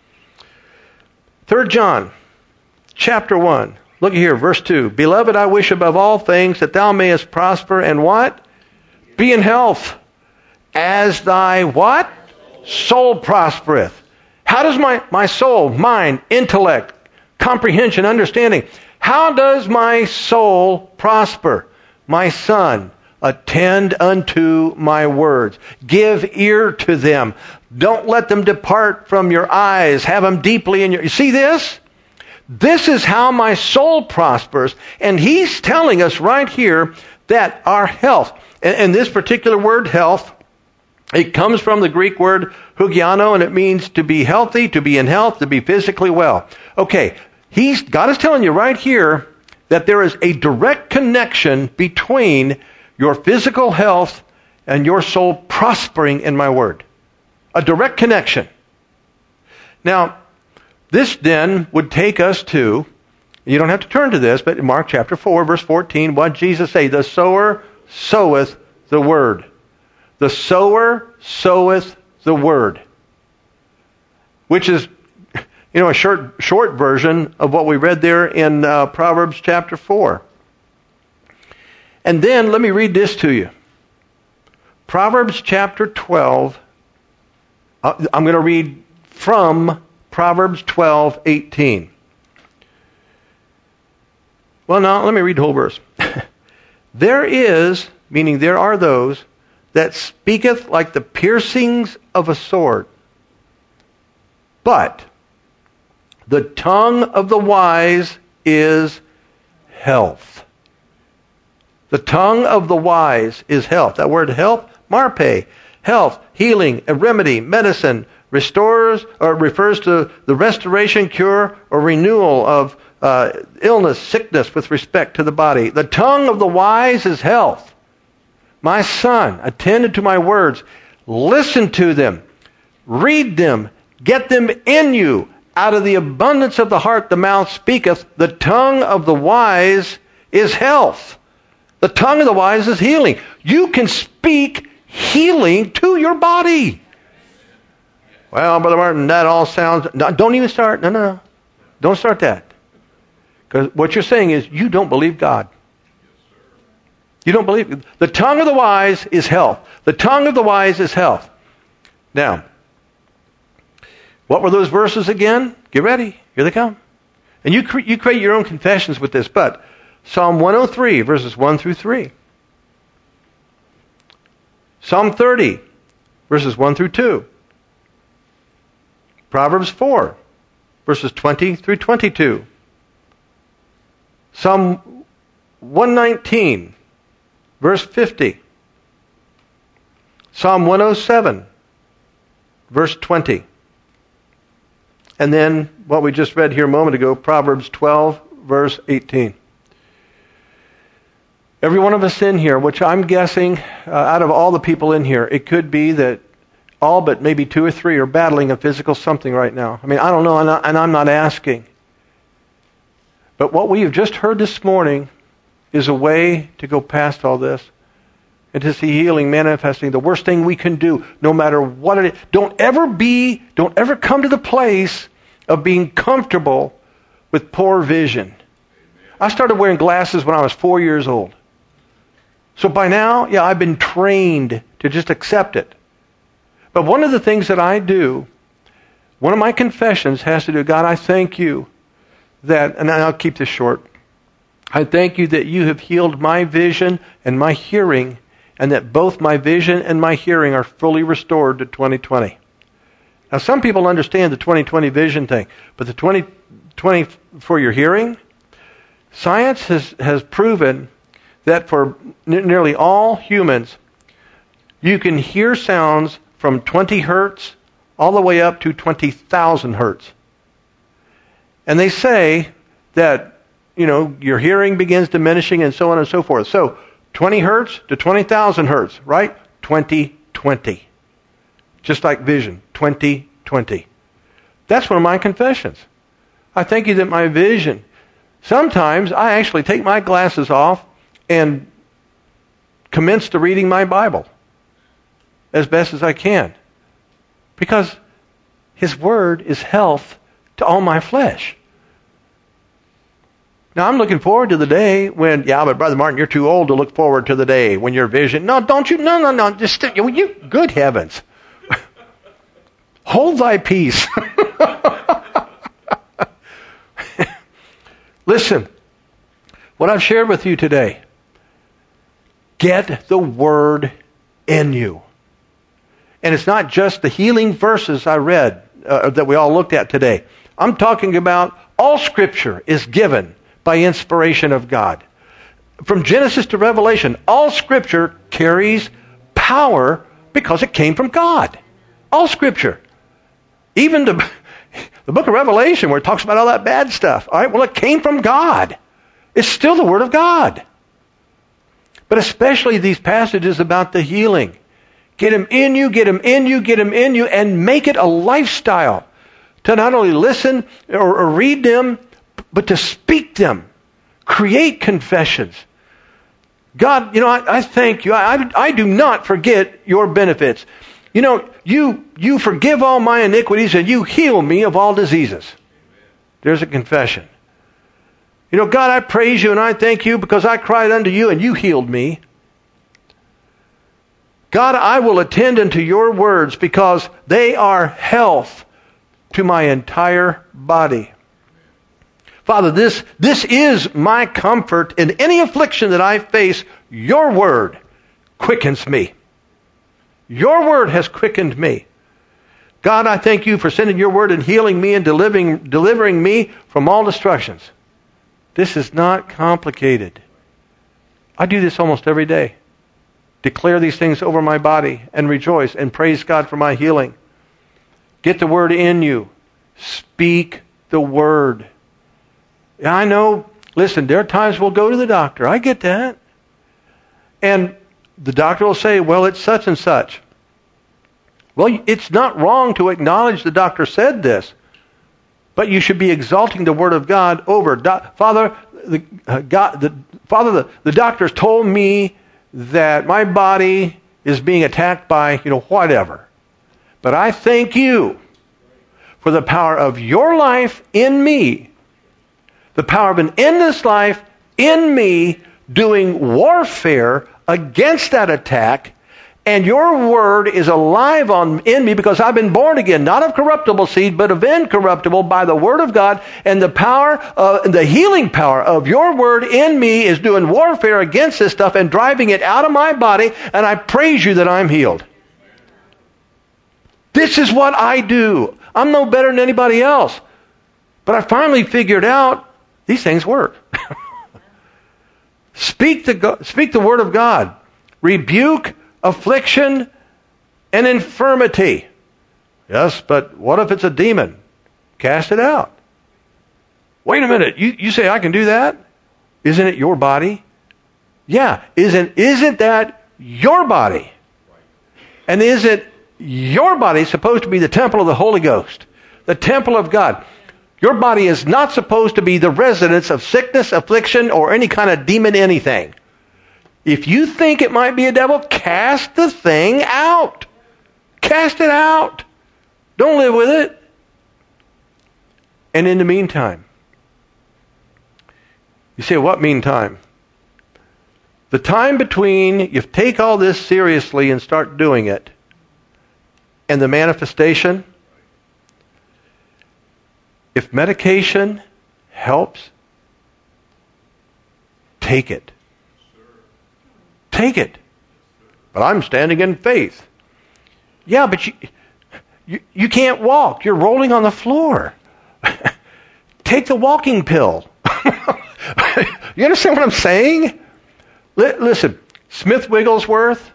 3 John, chapter 1. Look here, verse 2. Beloved, I wish above all things that thou mayest prosper and what? Be in health. As thy what? Soul prospereth. How does my soul, mind, intellect, comprehension, understanding, how does my soul prosper? My son, attend unto my words. Give ear to them. Don't let them depart from your eyes. Have them deeply in your... You see this? This is how my soul prospers. And he's telling us right here that our health, and this particular word, health, it comes from the Greek word hugiano, and it means to be healthy, to be in health, to be physically well. Okay, God is telling you right here that there is a direct connection between your physical health and your soul prospering in my word. A direct connection. Now, this then would take us to, you don't have to turn to this, but in Mark chapter 4, verse 14, what did Jesus say? The sower soweth the word. The sower soweth the word. Which is A short version of what we read there in Proverbs chapter 4. And then let me read this to you. Proverbs chapter 12. I'm going to read from Proverbs 12:18. Well, now let me read the whole verse. There is, meaning there are those, that speaketh like the piercings of a sword. But the tongue of the wise is health. The tongue of the wise is health. That word health, marpe, health, healing, a remedy, medicine, restores or refers to the restoration, cure, or renewal of illness, sickness with respect to the body. The tongue of the wise is health. My son, attend to my words. Listen to them. Read them. Get them in you. Out of the abundance of the heart the mouth speaketh. The tongue of the wise is health. The tongue of the wise is healing. You can speak healing to your body. Well, Brother Martin, that all sounds... Don't even start. No. Don't start that. Because what you're saying is you don't believe God. You don't believe... The tongue of the wise is health. The tongue of the wise is health. Now, what were those verses again? Get ready. Here they come. And you create your own confessions with this, but Psalm 103, verses 1 through 3. Psalm 30, verses 1 through 2. Proverbs 4, verses 20 through 22. Psalm 119, verse 50. Psalm 107, verse 20. And then what we just read here a moment ago, Proverbs 12, verse 18. Every one of us in here, which I'm guessing out of all the people in here, it could be that all but maybe 2 or 3 are battling a physical something right now. I mean, I don't know, and I'm not asking. But what we have just heard this morning is a way to go past all this and to see healing manifesting. The worst thing we can do, no matter what it is. Don't ever come to the place of being comfortable with poor vision. I started wearing glasses when I was 4 years old. So by now, I've been trained to just accept it. But one of the things that I do, one of my confessions has to do, God, I thank you that, and I'll keep this short, I thank you that you have healed my vision and my hearing, and that both my vision and my hearing are fully restored to 2020. Now, some people understand the 2020 vision thing, but the 2020 for your hearing, science has proven that for nearly all humans, you can hear sounds from 20 hertz all the way up to 20,000 hertz. And they say that, your hearing begins diminishing and so on and so forth. So 20 hertz to 20,000 hertz, right? 2020. Just like vision, 2020. That's one of my confessions. I thank you that my vision, sometimes I actually take my glasses off and commence to reading my Bible as best as I can. Because His Word is health to all my flesh. Now, I'm looking forward to the day when, but Brother Martin, you're too old to look forward to the day when your vision... No, don't you? No. Just, you, good heavens. Hold thy peace. Listen, what I've shared with you today, get the Word in you. And it's not just the healing verses I read that we all looked at today. I'm talking about all Scripture is given by inspiration of God. From Genesis to Revelation, all Scripture carries power because it came from God. All Scripture. Even the book of Revelation where it talks about all that bad stuff. All right, well, it came from God. It's still the Word of God. But especially these passages about the healing. Get them in you, get them in you, get them in you, and make it a lifestyle. To not only listen or read them, but to speak them. Create confessions. God, I thank you. I do not forget your benefits. You forgive all my iniquities and you heal me of all diseases. There's a confession. God, I praise you and I thank you because I cried unto you and you healed me. God, I will attend unto your words because they are health to my entire body. Father, this is my comfort in any affliction that I face. Your word quickens me. Your word has quickened me. God, I thank you for sending your word and healing me and delivering me from all destructions. This is not complicated. I do this almost every day. Declare these things over my body and rejoice and praise God for my healing. Get the word in you. Speak the word. I know, listen, there are times we'll go to the doctor. I get that. And the doctor will say, well, it's such and such. Well, it's not wrong to acknowledge the doctor said this. But you should be exalting the word of God over. Father, the doctors told me that my body is being attacked by, whatever. But I thank you for the power of your life in me. The power of an endless life in me doing warfare against that attack. And your word is alive in me because I've been born again, not of corruptible seed, but of incorruptible by the word of God. And the healing power of your word in me is doing warfare against this stuff and driving it out of my body. And I praise you that I'm healed. This is what I do. I'm no better than anybody else. But I finally figured out these things work. Speak the word of God. Rebuke affliction and infirmity. Yes, but what if it's a demon? Cast it out. Wait a minute. You say I can do that? Isn't it your body? Yeah. Isn't that your body? And isn't your body supposed to be the temple of the Holy Ghost? The temple of God. Your body is not supposed to be the residence of sickness, affliction, or any kind of demon anything. If you think it might be a devil, cast the thing out. Cast it out. Don't live with it. And in the meantime, you say, what meantime? The time between you take all this seriously and start doing it and the manifestation, if medication helps, take it. Take it. But I'm standing in faith. Yeah, but you can't walk. You're rolling on the floor. Take the walking pill. You understand what I'm saying? Listen, Smith Wigglesworth,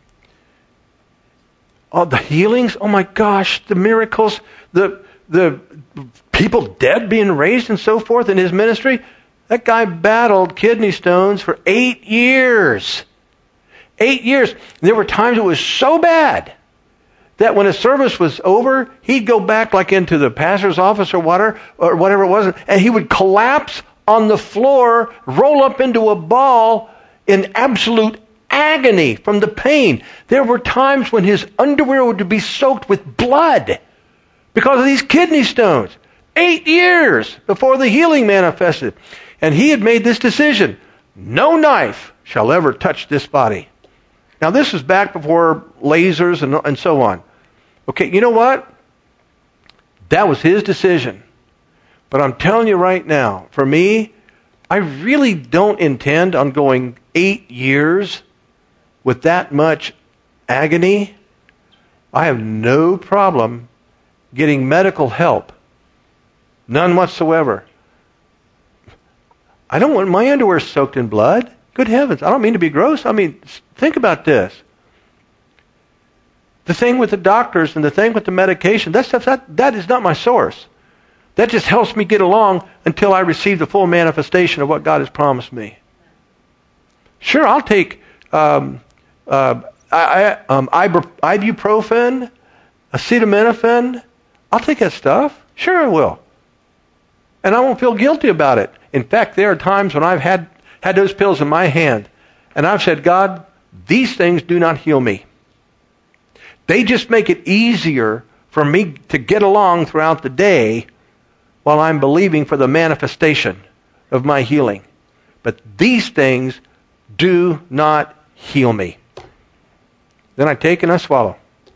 the healings, oh my gosh, the miracles, the people dead being raised and so forth in his ministry. That guy battled kidney stones for 8 years. 8 years. There were times it was so bad that when a service was over, he'd go back like into the pastor's office or whatever it was, and he would collapse on the floor, roll up into a ball in absolute agony from the pain. There were times when his underwear would be soaked with blood because of these kidney stones. 8 years before the healing manifested. And he had made this decision. No knife shall ever touch this body. Now, this is back before lasers and so on. Okay, you know what? That was his decision. But I'm telling you right now, for me, I really don't intend on going 8 years with that much agony. I have no problem getting medical help. None whatsoever. I don't want my underwear soaked in blood. Good heavens. I don't mean to be gross. I mean, think about this. The thing with the doctors and the thing with the medication, that is not my source. That just helps me get along until I receive the full manifestation of what God has promised me. Sure, I'll take ibuprofen, acetaminophen. I'll take that stuff. Sure I will. And I won't feel guilty about it. In fact, there are times when I've had those pills in my hand, and I've said, God, these things do not heal me. They just make it easier for me to get along throughout the day while I'm believing for the manifestation of my healing. But these things do not heal me. Then I take and I swallow.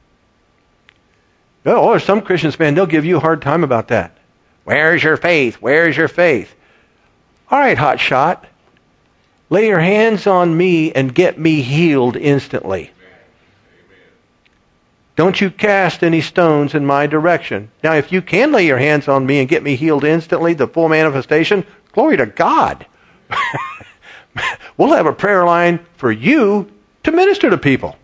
Oh, there's some Christians, man, they'll give you a hard time about that. Where's your faith? Where's your faith? All right, hot shot. Lay your hands on me and get me healed instantly. Don't you cast any stones in my direction. Now, if you can lay your hands on me and get me healed instantly, the full manifestation, glory to God. We'll have a prayer line for you to minister to people.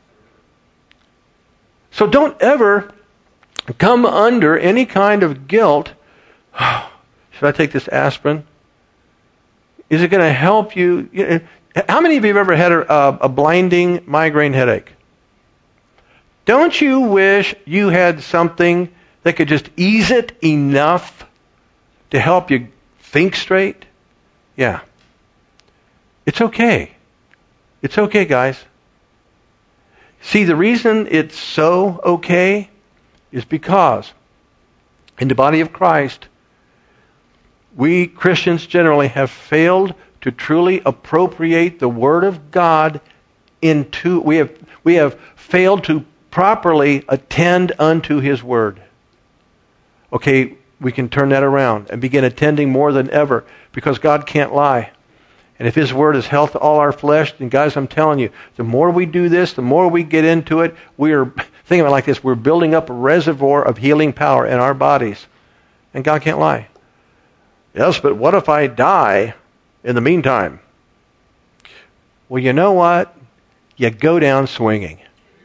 So don't ever come under any kind of guilt. Should I take this aspirin? Is it going to help you? How many of you have ever had a blinding migraine headache? Don't you wish you had something that could just ease it enough to help you think straight? Yeah. It's okay. It's okay, guys. See, the reason it's so okay is because in the body of Christ, we Christians generally have failed to truly appropriate the Word of God into, we have failed to properly attend unto His Word. Okay, we can turn that around and begin attending more than ever because God can't lie. And if His Word is health to all our flesh, then guys, I'm telling you, the more we do this, the more we get into it, think of it like this, we're building up a reservoir of healing power in our bodies. And God can't lie. Yes, but what if I die in the meantime? Well, you know what? You go down swinging.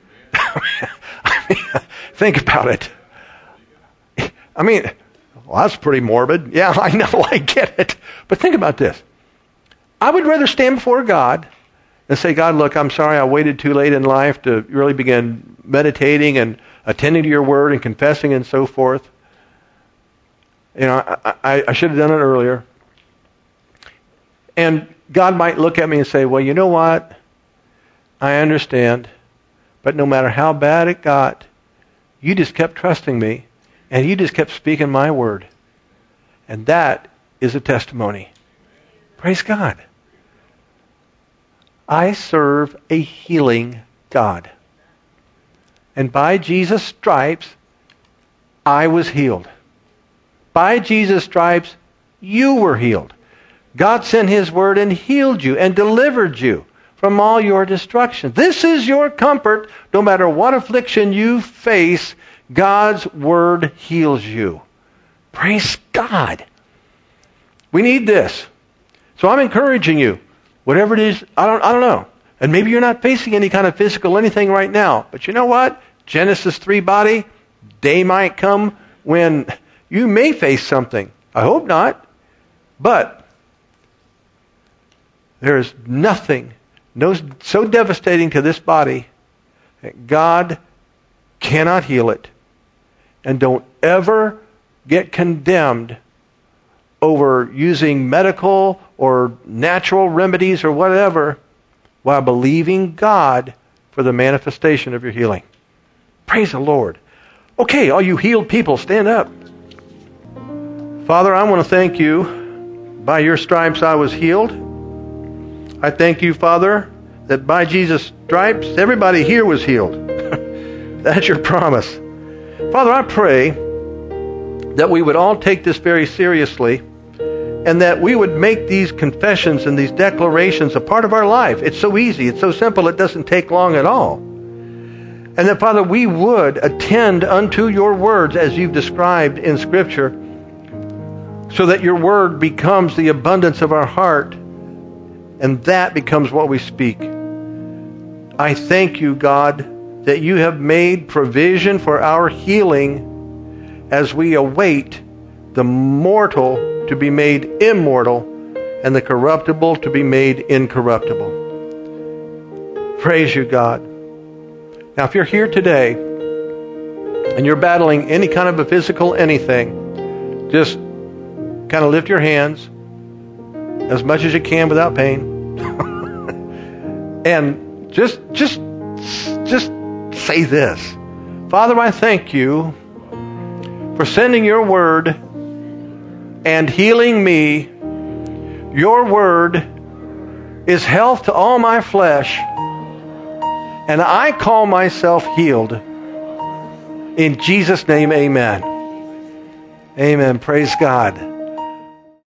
Think about it. I mean, well, that's pretty morbid. Yeah, I know, I get it. But think about this. I would rather stand before God and say, God, look, I'm sorry I waited too late in life to really begin meditating and attending to your word and confessing and so forth. You know, I should have done it earlier. And God might look at me and say, well, you know what? I understand. But no matter how bad it got, you just kept trusting me and you just kept speaking my word. And that is a testimony. Praise God. I serve a healing God. And by Jesus' stripes, I was healed. By Jesus' stripes, you were healed. God sent His word and healed you and delivered you from all your destruction. This is your comfort. No matter what affliction you face, God's word heals you. Praise God. We need this. So I'm encouraging you. Whatever it is, I don't know. And maybe you're not facing any kind of physical anything right now. But you know what? Genesis 3 body, day might come when you may face something. I hope not. But there is nothing so devastating to this body that God cannot heal it. And don't ever get condemned over using medical or natural remedies or whatever while believing God for the manifestation of your healing. Praise the Lord. Okay, all you healed people, stand up. Father, I want to thank you. By your stripes I was healed. I thank you, Father, that by Jesus' stripes everybody here was healed. That's your promise. Father, I pray that we would all take this very seriously and that we would make these confessions and these declarations a part of our life. It's so easy. It's so simple. It doesn't take long at all. And that, Father, we would attend unto your words as you've described in Scripture so that your word becomes the abundance of our heart and that becomes what we speak. I thank you, God, that you have made provision for our healing as we await the mortal to be made immortal and the corruptible to be made incorruptible. Praise you, God. Now, if you're here today and you're battling any kind of a physical anything, just kind of lift your hands as much as you can without pain. And just say this. Father, I thank you for sending your word and healing me. Your word is health to all my flesh, and I call myself healed. In Jesus' name, amen. Amen. Praise God.